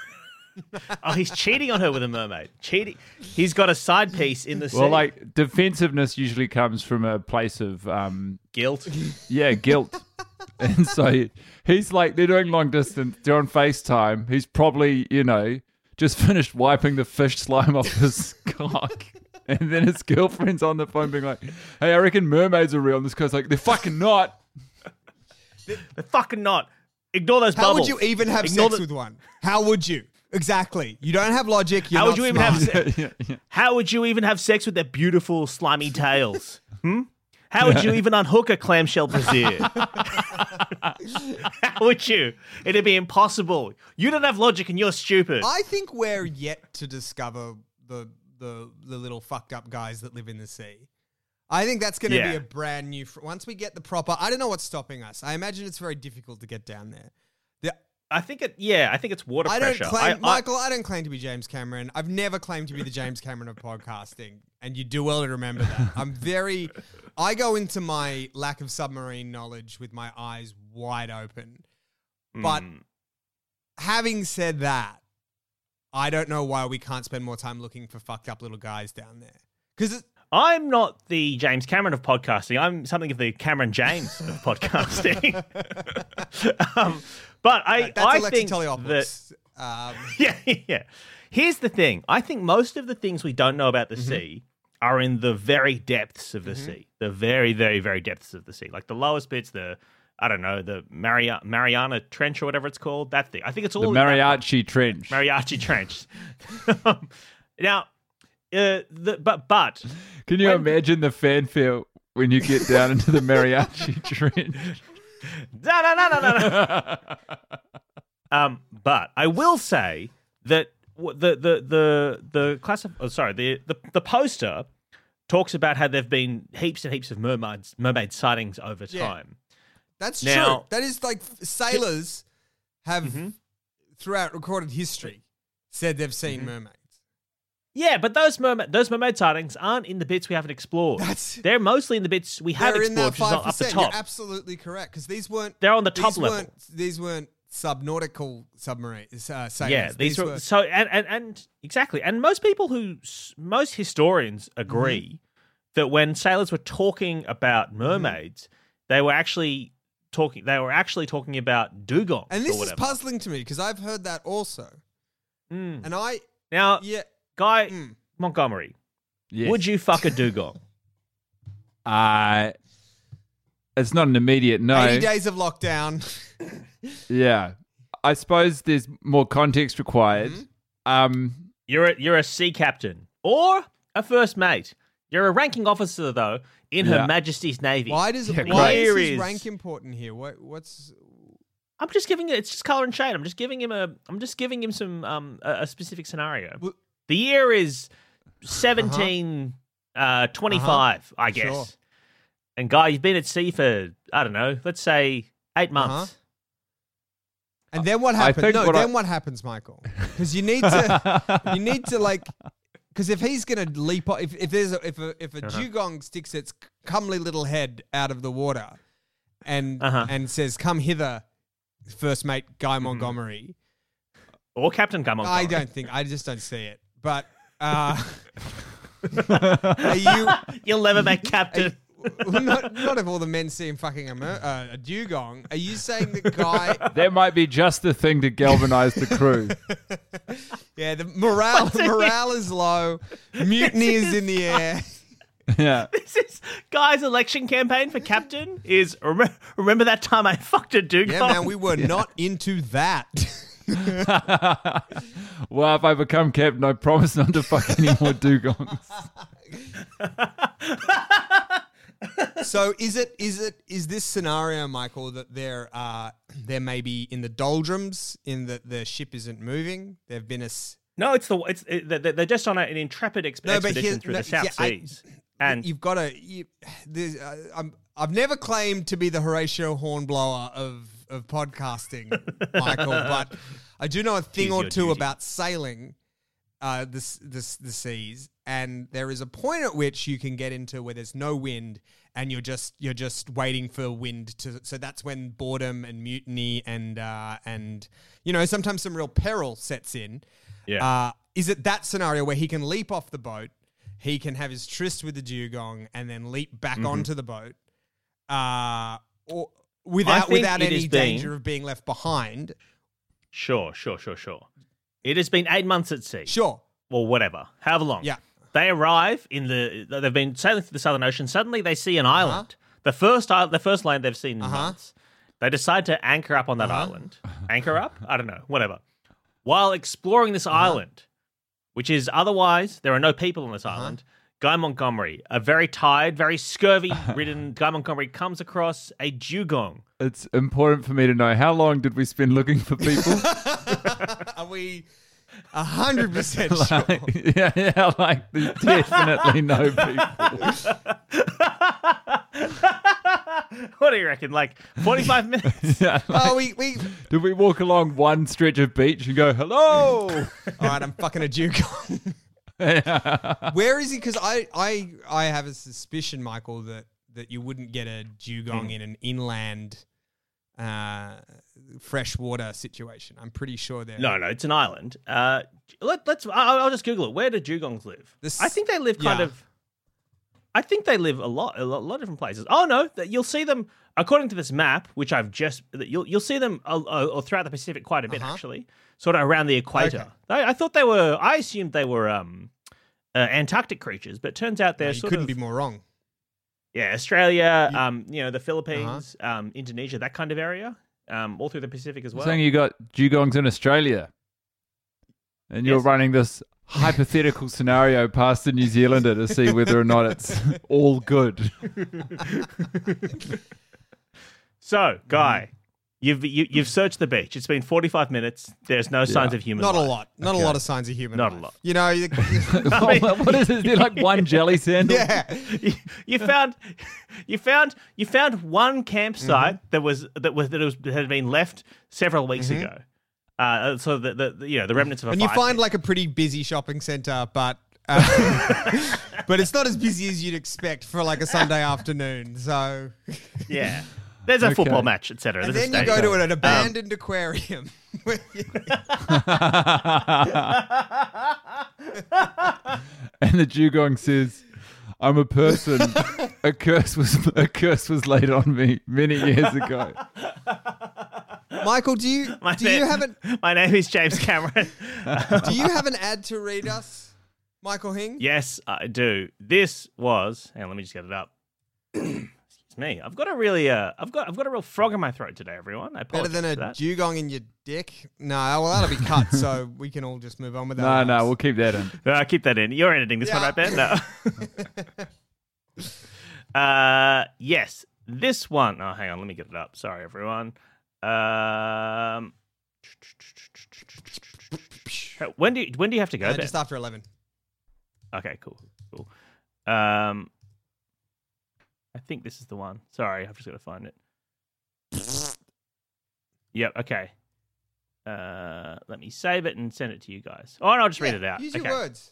Oh, he's cheating on her with a mermaid. Cheating. He's got a side piece in the sea. Well, like, defensiveness usually comes from a place of um, guilt. Yeah, guilt. And so he's like, they're doing long distance, they're on FaceTime. He's probably, you know, just finished wiping the fish slime off his cock. And then his girlfriend's on the phone being like, hey, I reckon mermaids are real. And this guy's like, they're fucking not. They're fucking not. Ignore those How bubbles. would you even have Ignore sex the- with one? How would you? Exactly. You don't have logic. You're How would not you even smart. have se- yeah, yeah. How would you even have sex with their beautiful slimy tails? Hmm? How would you even unhook a clamshell brassiere? How would you? It'd be impossible. You don't have logic and you're stupid. I think we're yet to discover the the the little fucked up guys that live in the sea. I think that's going to Yeah. be a brand new... Fr- Once we get the proper... I don't know what's stopping us. I imagine it's very difficult to get down there. The, I think it. Yeah, I think it's water I don't pressure. claim... I- I- Michael, I don't claim to be James Cameron. I've never claimed to be the James Cameron of podcasting. And you do well to remember that. I'm very... I go into my lack of submarine knowledge with my eyes wide open. But Mm. having said that, I don't know why we can't spend more time looking for fucked up little guys down there. Because I'm not the James Cameron of podcasting. I'm something of the Cameron James of podcasting. um, but I, that's I Alexi think Toliopoulos. that Um, yeah, yeah, Here's the thing. I think most of the things we don't know about the mm-hmm. sea are in the very depths of the mm-hmm. sea. The very, very, very depths of the sea. Like the lowest bits, the, I don't know, the Maria- Mariana Trench or whatever it's called. That thing. I think it's all... The Mariachi Trench. Mariachi Trench. Now, uh, the, but... but Can you when, imagine the fanfare when you get down into the Mariachi Trench? No, no, no, no, no. um, but I will say that the the the the class of, oh, sorry the, the the poster talks about how there've been heaps and heaps of mermaids mermaid sightings over time. Yeah, that's now, true. That is like sailors have mm-hmm. throughout recorded history said they've seen mm-hmm. mermaids. Yeah, but those mermaid those mermaid sightings aren't in the bits we haven't explored. That's, they're mostly in the bits we have explored, which is up the top. You're absolutely correct, because these weren't. They're on the top these level. Weren't, these weren't subnautical submarines. Uh, sailors. Yeah, these, these were, were so and, and and exactly, and most people who most historians agree mm-hmm. that when sailors were talking about mermaids, mm-hmm. they were actually talking. They were actually talking about dugongs. And this or is puzzling to me, because I've heard that also. Mm. And I now, yeah, Guy mm. Montgomery, yes. would you fuck a dugong? Uh it's not an immediate no. eighty days of lockdown. Yeah, I suppose there's more context required. Mm-hmm. Um, you're a, you're a sea captain or a first mate. You're a ranking officer though in yeah. Her Majesty's Navy. Why does yeah, why is is, his rank important here? What what's I'm just giving it. It's just color and shade. I'm just giving him a. I'm just giving him some um a, a specific scenario. Well, the year is seventeen uh twenty-five, uh-huh. I guess. Sure. And Guy, you've been at sea for I don't know, let's say eight months. Uh-huh. And then what happens? No, what then I... what happens, Michael? Because you need to, you need to like, because if he's gonna leap, off, if if there's a, if a if a uh-huh. dugong sticks its comely little head out of the water, and uh-huh. and says, "Come hither, first mate Guy Montgomery," or Captain Guy Montgomery. I don't think. I just don't see it. But uh, are you? You'll never make captain. not, not if all the men see him fucking a, mer- uh, a dugong. Are you saying that Guy... That might be just the thing to galvanize the crew. Yeah, the morale the morale is low. Mutiny is in the air. Yeah. This is Guy's election campaign for captain is, remember, remember that time I fucked a dugong? Yeah, man, we were yeah. not into that. Well, if I become captain, I promise not to fuck any more dugongs. So is it is it is this scenario, Michael, that they're uh they're maybe in the doldrums, in that the ship isn't moving? They've been a s- no. It's the it's it, they're just on a, an intrepid exp- no, expedition through no, the South yeah, Seas, I, and you've got to. You, uh, I'm, I've never claimed to be the Horatio Hornblower of of podcasting, Michael, but I do know a thing or two duty. about sailing uh, the, the the seas, and there is a point at which you can get into where there's no wind. And you're just you're just waiting for wind to. So that's when boredom and mutiny and uh, and you know sometimes some real peril sets in. Yeah. Uh, is it that scenario where he can leap off the boat, he can have his tryst with the dugong, and then leap back mm-hmm. onto the boat, uh, or without without any danger been... of being left behind? Sure, sure, sure, sure. It has been eight months at sea. Sure. Or whatever, however long. Yeah. They arrive in the. They've been sailing through the Southern Ocean. Suddenly, they see an island. Uh-huh. The first, the first land they've seen in uh-huh. months. They decide to anchor up on that uh-huh. island. Anchor up? I don't know. Whatever. While exploring this uh-huh. island, which is otherwise there are no people on this uh-huh. island. Guy Montgomery, a very tired, very scurvy-ridden Guy Montgomery, comes across a dugong. It's important for me to know, how long did we spend looking for people? Are we a hundred percent sure? Like, yeah, yeah, like there's definitely no people. What do you reckon? Like forty-five minutes? Yeah, like, oh, we, we did we walk along one stretch of beach and go, hello? All right, I'm fucking a dugong. Yeah. Where is he? Because I, I, I have a suspicion, Michael, that, that you wouldn't get a dugong mm. in an inland uh, freshwater situation. I'm pretty sure they're... No, no, it's an island. Uh, let, let's. I'll, I'll just Google it. Where do dugongs live? This, I think they live kind yeah. of... I think they live a lot, a lot, a lot of different places. Oh no, that you'll see them according to this map, which I've just you'll you'll see them uh, uh, throughout the Pacific quite a bit Uh-huh. actually, sort of around the equator. Okay. I, I thought they were. I assumed they were um, uh, Antarctic creatures, but it turns out they're No, you sort couldn't of be more wrong. yeah, Australia, You- um, you know, the Philippines, um, Indonesia, that kind of area, um, all through the Pacific as well. Saying you got dugongs in Australia, and you're Yes. running this hypothetical scenario past the New Zealander to see whether or not it's all good. So, Guy, you've you, you've searched the beach. It's been forty-five minutes. There's no signs Yeah. of human Not a life. lot. Not Okay. a lot of signs of human Not a life. lot. You know, you, what, what is it? Is there like one jelly sandal? yeah. you, you found you found you found one campsite Mm-hmm. that was that was that was that had been left several weeks Mhm. ago. Uh, so the, the, the you know the remnants of a And you fire find pit. like a pretty busy shopping center, but uh, but it's not as busy as you'd expect for like a Sunday afternoon. So yeah. There's a Okay. football match, et cetera. and There's a then you go stadium. to an abandoned aquarium. And the dugong says, "I'm a person. A curse was a curse was laid on me many years ago." Michael, do you My do name- you have an My name is James Cameron. do you have an ad to read us, Michael Hing? Yes, I do. This was. Hang on, let me just get it up. Excuse me. I've got a really. Uh, I've got. I've got a real frog in my throat today, everyone. I Better apologize than a for that. dugong in your dick? No, well that'll be cut, so we can all just move on with that. No, no, we'll keep that in. Uh, keep that in. You're editing this one, Yeah. right, Ben? No. uh, yes, this one. Oh, hang on. Let me get it up. Sorry, everyone. Um, when do you, when do you have to go? Uh, Ben? just after eleven. Okay, cool, cool. Um, I think this is the one. Sorry, I've just got to find it. Yep. Okay. Uh, let me save it and send it to you guys. Oh, no, I'll just read Yeah, it out. Use okay. your words.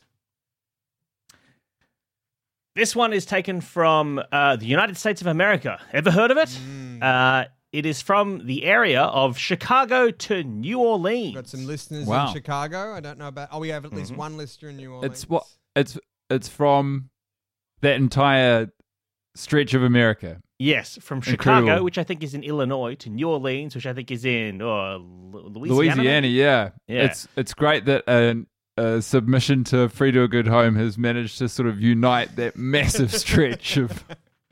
This one is taken from uh, the United States of America. Ever heard of it? Mm. Uh, it is from the area of Chicago to New Orleans. Got some listeners Wow. in Chicago. I don't know about. Oh, we have at least Mhm. one listener in New Orleans. It's what it's it's from that entire stretch of America. Yes, from Chicago, Incredible. which I think is in Illinois, to New Orleans, which I think is in uh, Lu- Louisiana. Louisiana, yeah. Yeah. It's it's great that a, a submission to Free to a Good Home has managed to sort of unite that massive stretch of.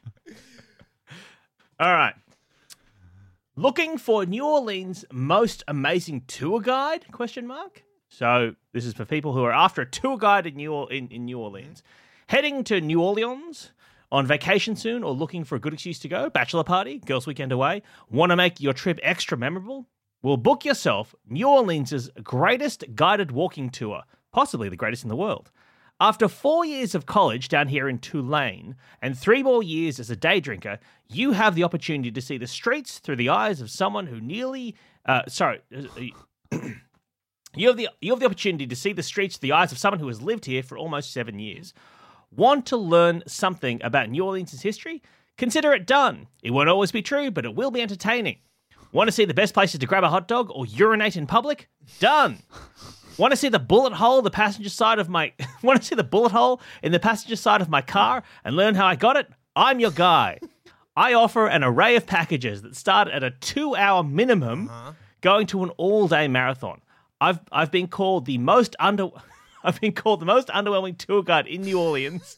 All right. Looking for New Orleans' most amazing tour guide? Question mark. So this is for people who are after a tour guide in New or- in, in New Orleans, heading to New Orleans on vacation soon, or looking for a good excuse to go. Bachelor party, girls' weekend away. Want to make your trip extra memorable? Well, book yourself New Orleans' greatest guided walking tour, possibly the greatest in the world. After four years of college down here in Tulane and three more years as a day drinker, you have the opportunity to see the streets through the eyes of someone who nearly, uh, sorry, you have the you have the opportunity to see the streets through the eyes of someone who has lived here for almost seven years. Want to learn something about New Orleans' history? Consider it done. It won't always be true, but it will be entertaining. Want to see the best places to grab a hot dog or urinate in public? Done. Want to see the bullet hole, the passenger side of my want to see the bullet hole in the passenger side of my car and learn how I got it? I'm your guy. I offer an array of packages that start at a two-hour minimum, going to an all-day marathon. I've I've been called the most under I've been called the most underwhelming tour guide in New Orleans,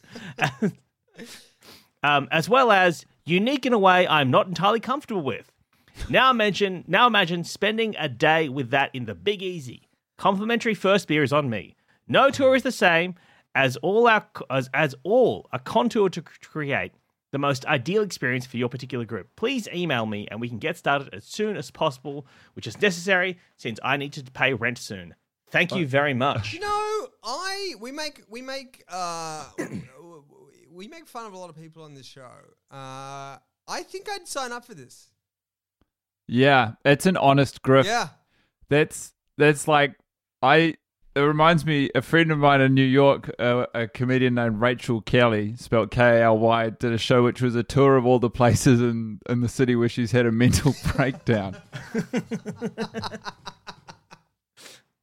um, as well as unique in a way I'm not entirely comfortable with. Now imagine now imagine spending a day with that in the Big Easy. Complimentary first beer is on me. No tour is the same as all our as, as all a contour to create the most ideal experience for your particular group. Please email me and we can get started as soon as possible, which is necessary since I need to pay rent soon. Thank you very much. You know, I we make we make uh we make fun of a lot of people on this show. Uh, I think I'd sign up for this. Yeah, it's an honest grift. Yeah. That's that's like I. It reminds me, a friend of mine in New York, uh, a comedian named Rachel Kelly, spelled K A L Y, did a show which was a tour of all the places in, in the city where she's had a mental breakdown.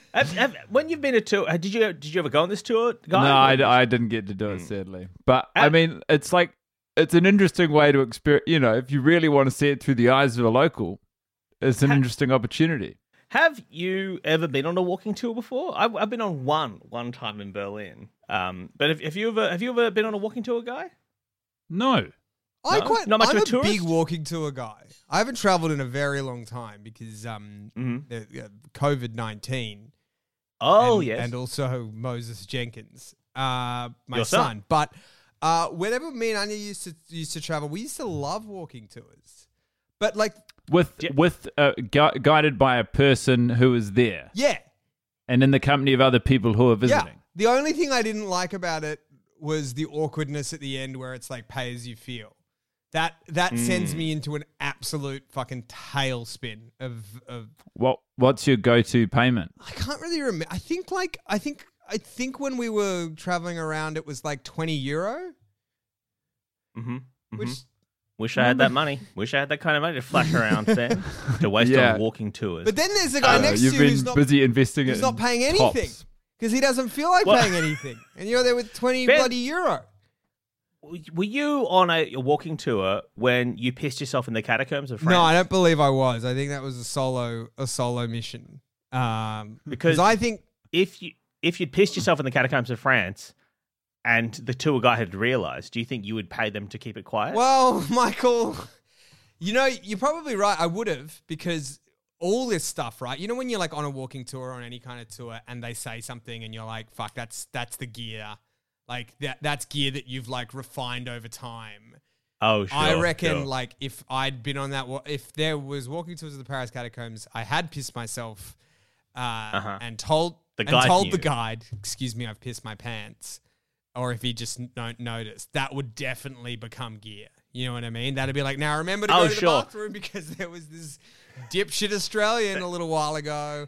Have, have, when you've been a tour, did you did you ever go on this tour, guy? No, I, I didn't get to do it, sadly. But I mean, it's like it's an interesting way to experience. You know, if you really want to see it through the eyes of a local, it's an Ha- interesting opportunity. Have you ever been on a walking tour before? I've, I've been on one one time in Berlin. Um, but have, have you ever have you ever been on a walking tour, guy? No. I No? quite. Not much I'm of a a tourist? big walking tour guy. I haven't travelled in a very long time because um, Mhm. the, uh, COVID nineteen. Oh and, yes. and also Moses Jenkins, uh, my Your son. son. But uh, whenever me and Anya used to used to travel, we used to love walking tours. But like, With Yeah. with uh, gu- guided by a person who is there yeah, and in the company of other people who are yeah. visiting. The only thing I didn't like about it was the awkwardness at the end, where it's like pay as you feel. That that sends me into an absolute fucking tailspin of of What what's your go-to payment? I can't really remember. I think like I think I think when we were traveling around, it was like twenty euro, Mm-hmm. which Wish I had that money. Wish I had that kind of money to flash around there to waste Yeah. on walking tours. But then there's a guy Uh, next you've to you been who's not busy investing who's in not paying anything tops. because he doesn't feel like Well- paying anything, and you're there with twenty Ben- bloody euro. Were you on a, a walking tour when you pissed yourself in the catacombs of France? No, I don't believe I was. I think that was a solo a solo mission. Um, Because- because I think If you if you'd pissed yourself in the catacombs of France, and the tour guide had realised, do you think you would pay them to keep it quiet? well, Michael, you know, you're probably right. I would have because all this stuff, right? You know, when you're like on a walking tour or on any kind of tour, and they say something, and you're like, "Fuck, that's that's the gear." Like that that's gear that you've like refined over time. oh, sure. I reckon sure. like if I'd been on that, wa- if there was walking tours of the Paris catacombs, I had pissed myself uh, Uh-huh. and told The and guide told knew. the guide, excuse me, I've pissed my pants. Or if he just n- don't notice, that would definitely become gear. You know what I mean? That'd be like, now remember to Oh, go to sure. the bathroom because there was this dipshit Australian a little while ago.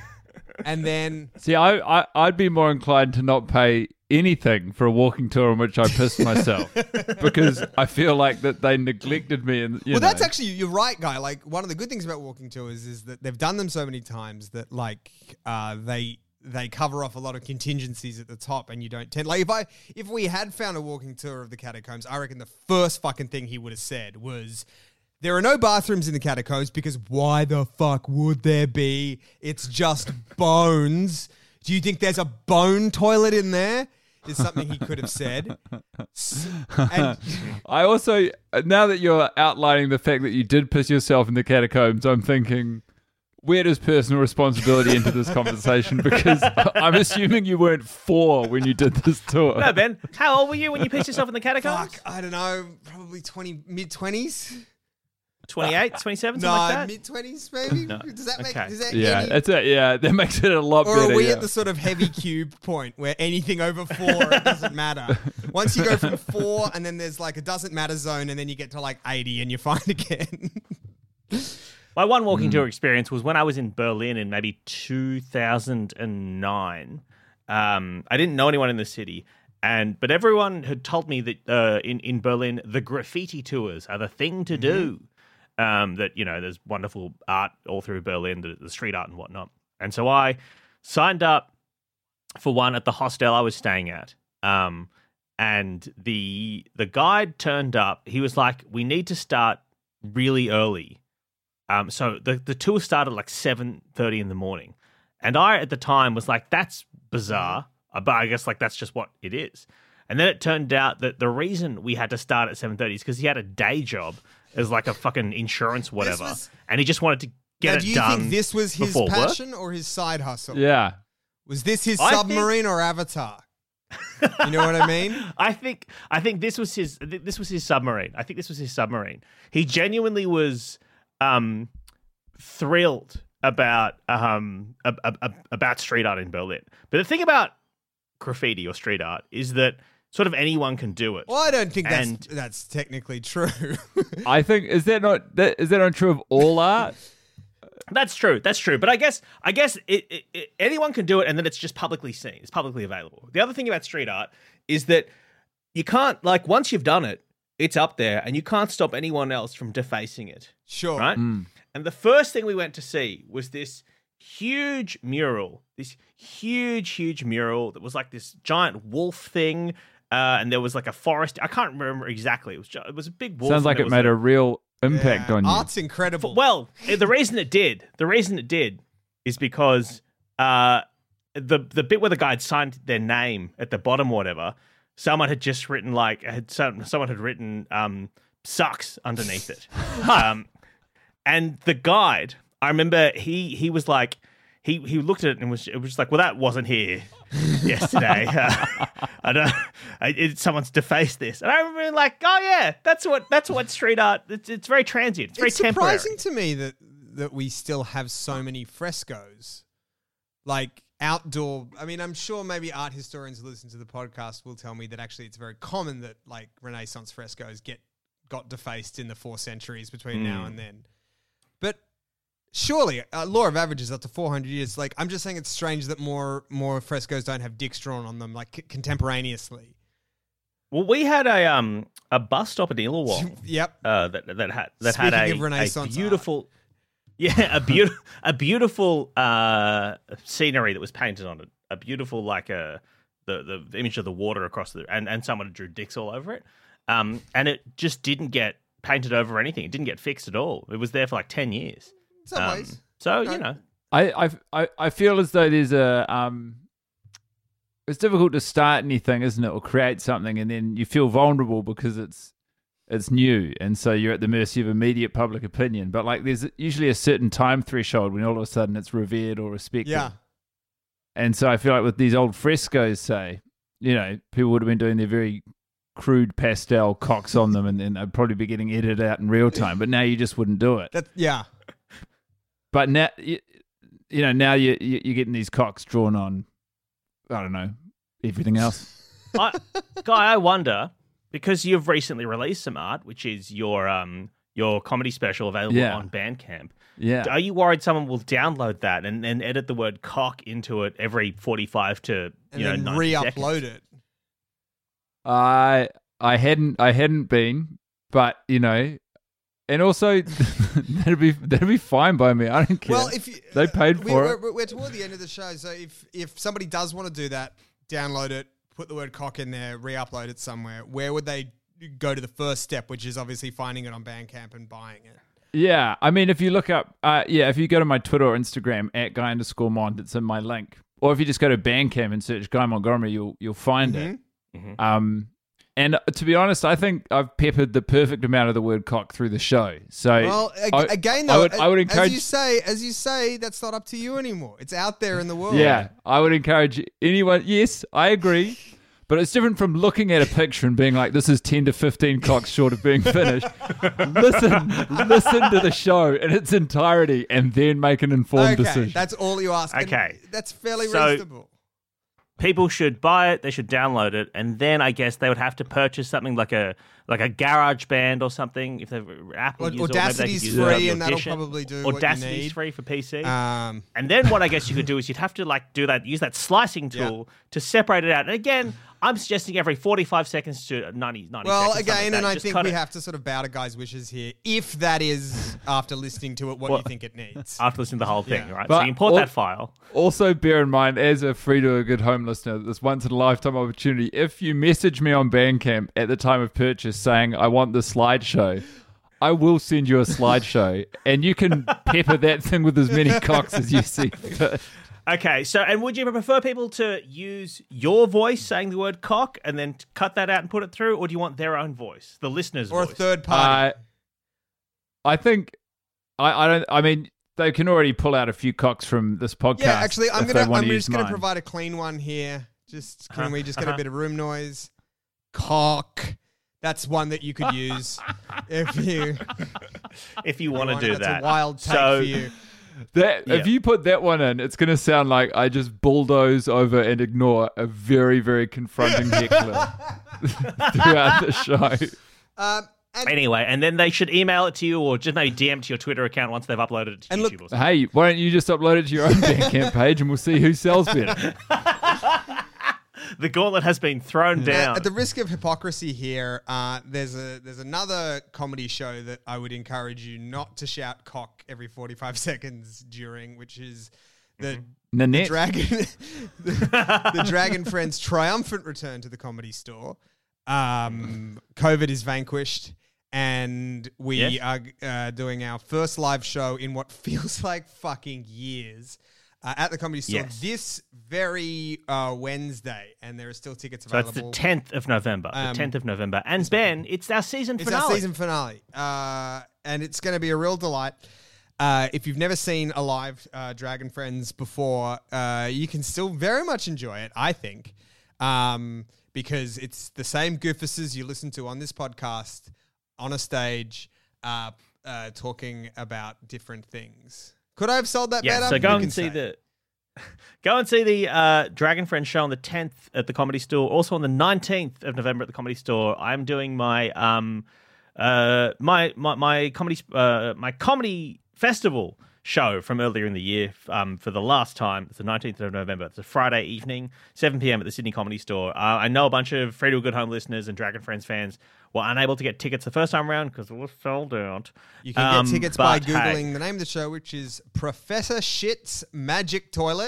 And then See, I, I I'd be more inclined to not pay anything for a walking tour in which I pissed myself because I feel like that they neglected me. And you well, know. that's actually you're right, guy. Like one of the good things about walking tours is that they've done them so many times that like uh, they they cover off a lot of contingencies at the top, and you don't tend like if I if we had found a walking tour of the catacombs, I reckon the first fucking thing he would have said was, there are no bathrooms in the catacombs because why the fuck would there be? It's just bones. Do you think there's a bone toilet in there? Is something he could have said. S- And I also, now that you're outlining the fact that you did piss yourself in the catacombs, I'm thinking, where does personal responsibility into this conversation? Because I'm assuming you weren't four when you did this tour. No, Ben, how old were you when you pissed yourself in the catacombs? fuck, I don't know, probably twenty mid twenties. twenty-eight, twenty-seven, No, something like that? mid twenties maybe. No. Does that make? Okay. Does that Yeah, any, that's it. Yeah, that makes it a lot or better. are we yeah. at the sort of heavy cube point where anything over four it doesn't matter? Once you go from four and then there's like a doesn't matter zone, and then you get to like eighty and you're fine again. My one walking tour experience was when I was in Berlin in maybe two thousand nine. Um, I didn't know anyone in the city, and but everyone had told me that uh, in in Berlin the graffiti tours are the thing to do. Um, that you know, there's wonderful art all through Berlin, the, the street art and whatnot. And so I signed up for one at the hostel I was staying at. Um, and the the guide turned up. He was like, "We need to start really early." Um, so the, the tour started like seven thirty in the morning. And I, at the time, was like, that's bizarre. Uh, But I guess like that's just what it is. And then it turned out that the reason we had to start at seven thirty is because he had a day job as like a fucking insurance whatever. was- And he just wanted to get Now, it do you done think this was his before work. passion or his side hustle? Yeah. Was this his I submarine or Avatar? You know what I mean? I think I think this was his th- this was his submarine. I think this was his submarine. He genuinely was um, thrilled about um, ab- ab- about street art in Berlin. But the thing about graffiti or street art is that sort of anyone can do it. Well, I don't think that's And- that's technically true. I think, is that not, that, is that not true of all art? That's true. That's true. But I guess I guess it, it, it, anyone can do it, and then it's just publicly seen. It's publicly available. The other thing about street art is that you can't, like, once you've done it, it's up there, and you can't stop anyone else from defacing it. Sure. Right? Mm. And the first thing we went to see was this huge mural, this huge, huge mural that was like this giant wolf thing, uh, and there was like a forest. I can't remember exactly. It was just, it was a big wolf. Sounds like it made a, a real impact yeah. on you. Art's incredible. Well, the reason it did, the reason it did, is because uh, the the bit where the guy had signed their name at the bottom, or whatever, someone had just written like had some, someone had written um, "sucks" underneath it, um, and the guide. I remember he he was like he he looked at it and was it was just like, well, that wasn't here yesterday. uh, I don't. I, it, someone's defaced this, and I remember being like, oh yeah, that's what that's what street art. It's, it's very transient. It's very it's temporary. surprising to me that that we still have so many frescoes, like outdoor. I mean, I'm sure maybe art historians who listen to the podcast will tell me that actually it's very common that like Renaissance frescoes get got defaced in the four centuries between mm. now and then, but. Surely, uh, law of averages up to four hundred years. Like, I'm just saying it's strange that more more frescoes don't have dicks drawn on them, like, c- contemporaneously. Well, we had a um a bus stop at Illawong. Yep. Uh, that that had that Speaking had a, of Renaissance a beautiful, art. yeah, a beautiful a beautiful uh scenery that was painted on it. A beautiful like a the the image of the water across the and and someone drew dicks all over it. Um, and it just didn't get painted over or anything. It didn't get fixed at all. It was there for like ten years. Some um, ways. So, no. you know. I, I I feel as though there's a um, it's difficult to start anything, isn't it, or create something, and then you feel vulnerable because it's it's new, and so you're at the mercy of immediate public opinion. But like, there's usually a certain time threshold when all of a sudden it's revered or respected. Yeah. And so I feel like with these old frescoes, say, you know, people would have been doing their very crude pastel cocks on them, and then they'd probably be getting edited out in real time. But now you just wouldn't do it. That yeah. But now, you, you know, now you, you, you're getting these cocks drawn on, I don't know, everything else. I, Guy, I wonder, because you've recently released some art, which is your um your comedy special available Yeah. on Bandcamp. Yeah. Are you worried someone will download that and, and edit the word cock into it every forty-five to And you know then ninety re-upload seconds? it. I I hadn't I hadn't been, but you know, and also that'd be that'd be fine by me. I don't care. Well, if you, they paid we, for we're, it. We're, we're toward the end of the show, so if if somebody does want to do that, download it, put the word cock in there, re-upload it somewhere. Where would they go to the first step, which is obviously finding it on Bandcamp and buying it? Yeah, I mean, if you look up, uh, yeah, if you go to my Twitter or Instagram at guy underscore mont, it's in my link. Or if you just go to Bandcamp and search Guy Montgomery, you'll you'll find Mm-hmm. it. Mhm. Um, and to be honest, I think I've peppered the perfect amount of the word cock through the show. So, Well, ag- I- again, I though, would- I would encourage- as you say, as you say, that's not up to you anymore. It's out there in the world. yeah, I would encourage anyone. Yes, I agree. But it's different from looking at a picture and being like, this is ten to fifteen cocks short of being finished. listen, listen to the show in its entirety and then make an informed Okay, decision. that's all you ask. And Okay. that's fairly So- reasonable. People should buy it. They should download it, and then I guess they would have to purchase something like a like a Garage Band or something if they're Apple Or- user. Audacity's maybe they could use free, it on and that'll Audition. probably do what you Audacity's need. free for P C. Um, And then what I guess you could do is you'd have to like do that, use that slicing Yeah. tool to separate it out. And again, I'm suggesting every forty-five seconds to ninety, ninety well, seconds. something again, like and that. I Just think cut we it. have to sort of bow to Guy's wishes here, if that is, after listening to it, what Well, you think it needs. After listening to the whole thing, Yeah. right? But so you import all- that file. Also, bear in mind, as a free to a good home listener, this once in a lifetime opportunity. If you message me on Bandcamp at the time of purchase saying, I want the slideshow, I will send you a slideshow, and you can pepper that thing with as many cocks as you see fit. Okay, so and would you prefer people to use your voice saying the word cock and then t- cut that out and put it through, or do you want their own voice, the listener's Or a voice? third party. Uh, I think, I, I don't, I mean, they can already pull out a few cocks from this podcast. yeah, actually, I'm if gonna. they want I'm to just use gonna mine. provide a clean one here. Just can Uh-huh, we just get a uh-huh. bit of room noise? Cock. That's one that you could use if you if you want to want- do that's that. a wild take so, for you. That, Yeah. If you put that one in, it's going to sound like I just bulldoze over and ignore a very, very confronting heckler throughout the show. Um, and, Anyway, and then they should email it to you or just maybe D M to your Twitter account once they've uploaded it to And YouTube look- or something. Hey, why don't you just upload it to your own Bandcamp page and we'll see who sells better? the gauntlet has been thrown down. At the risk of hypocrisy here, uh, there's a there's another comedy show that I would encourage you not to shout cock every forty-five seconds during, which is the, the Nanette. Dragon the, the Dragon Friends triumphant return to the Comedy Store. Um, COVID is vanquished, and we Yes. are uh, doing our first live show in what feels like fucking years. Uh, at the Comedy Store Yes. this very uh, Wednesday, and there are still tickets So available. it's the tenth of November. Um, the tenth of November. And Ben, it's our season It's finale. our season finale, uh, and it's going to be a real delight. Uh, if you've never seen a live uh, Dragon Friends before, uh, you can still very much enjoy it, I think, um, because it's the same goofuses you listen to on this podcast on a stage, uh, uh, talking about different things. Could I have sold that Yeah, better? so go You and can see say. the go and see the uh, Dragon Friends show on the tenth at the Comedy Store. Also on the nineteenth of November at the Comedy Store, I'm doing my um uh my my my comedy uh my comedy festival show from earlier in the year um for the last time. It's the nineteenth of November. It's a Friday evening, seven p.m. at the Sydney Comedy Store. Uh, I know a bunch of Free to a Good Home listeners and Dragon Friends fans were unable to get tickets the first time around because it was sold out. You can Um, get tickets by but, hey, Googling the name of the show, which is Professor Shit's Magic Toilet.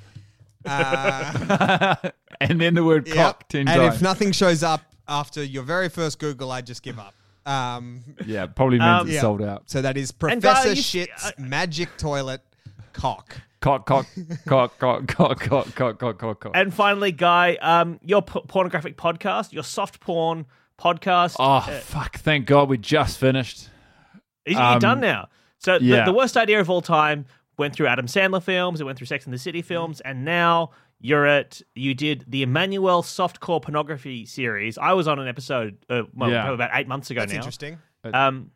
Uh, And then the word yep. cock ten And times. if nothing shows up after your very first Google, I just give up. Um, yeah, probably means Um, it's yeah. sold out. so that is And Professor guys, Shit's uh, Magic Toilet Cock. Cock, cock, cock, cock, cock, cock, cock, cock, cock, cock. And finally, Guy, um, your p- pornographic podcast, your soft porn podcast, Oh, uh, fuck. Thank God we just finished. is um, you done now? So the, yeah. the worst idea of all time went through Adam Sandler films, it went through Sex and the City films, and now you're at, you did the Emmanuel Softcore Pornography series. I was on an episode, uh, well, Yeah. probably about eight months ago That's now. interesting. Um,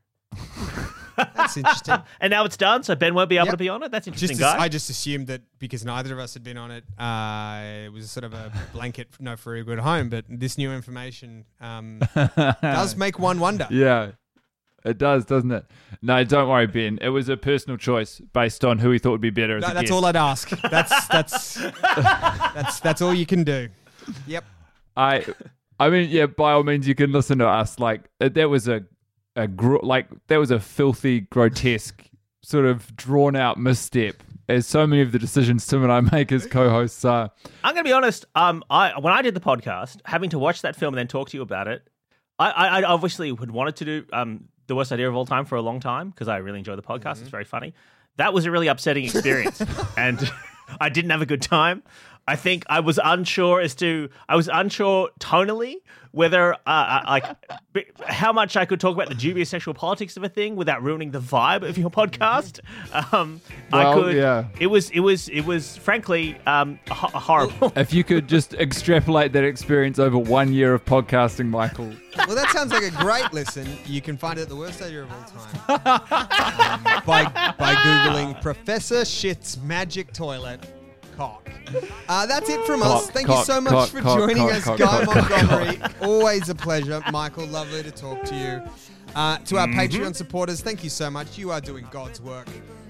That's interesting. and now it's done, so Ben won't be able Yep. to be on it. That's interesting, Just as- Guy. I just assumed that because neither of us had been on it, uh, it was sort of a blanket no for a good home. But this new information um, does make one wonder. Yeah, it does, doesn't it? No, don't worry, Ben. It was a personal choice based on who we thought would be better as No, a that's guest. all I'd ask. That's that's that's that's all you can do. Yep. I, I mean, yeah. By all means, you can listen to us. Like uh, that was a, a gro- like that was a filthy, grotesque, sort of drawn out misstep. As so many of the decisions Tim and I make as co-hosts are. I'm going to be honest. Um, I when I did the podcast, having to watch that film and then talk to you about it, I, I, I obviously had wanted to do um the worst idea of all time for a long time because I really enjoy the podcast. Mm-hmm. It's very funny. That was a really upsetting experience, and I didn't have a good time. I think I was unsure as to I was unsure tonally whether uh, uh, like b- how much I could talk about the dubious sexual politics of a thing without ruining the vibe of your podcast. Um, I Well, could. yeah. It was. It was. It was. Frankly, um, ho- horrible. If you could just extrapolate that experience over one year of podcasting, Michael. Well, that sounds like a great listen. You can find it at the worst idea of all time um, by by googling Professor Shit's Magic Toilet Cock. Uh, that's it from us. Cock, Thank you cock, so much cock, for cock, joining cock, us, cock, Guy cock, Montgomery. Always a pleasure. Michael, lovely to talk to you. Uh, to our Patreon supporters, thank you so much. You are doing God's work.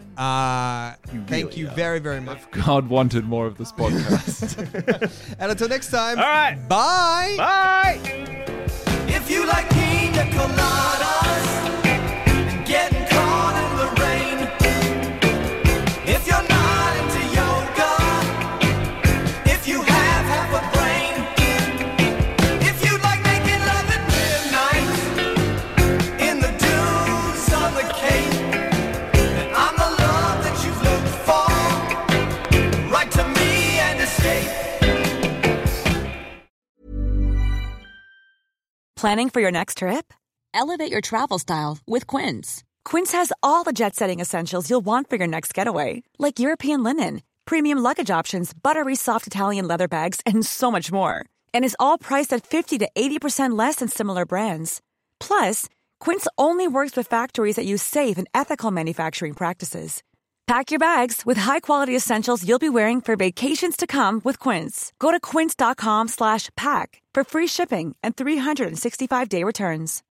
Uh, thank you very, very much. God wanted more of this podcast. And until next time, All right. bye. Bye. If you like pina coladas and getting caught in the rain, if you're not into yoga, if you have half a brain, if you like making love at midnight in the dunes on the Cape, then I'm the love that you've looked for. Write to me and escape. Planning for your next trip? Elevate your travel style with Quince. Quince has all the jet-setting essentials you'll want for your next getaway, like European linen, premium luggage options, buttery soft Italian leather bags, and so much more. And is all priced at fifty to eighty percent less than similar brands. Plus, Quince only works with factories that use safe and ethical manufacturing practices. Pack your bags with high-quality essentials you'll be wearing for vacations to come with Quince. Go to quince.com slash pack for free shipping and three sixty-five day returns.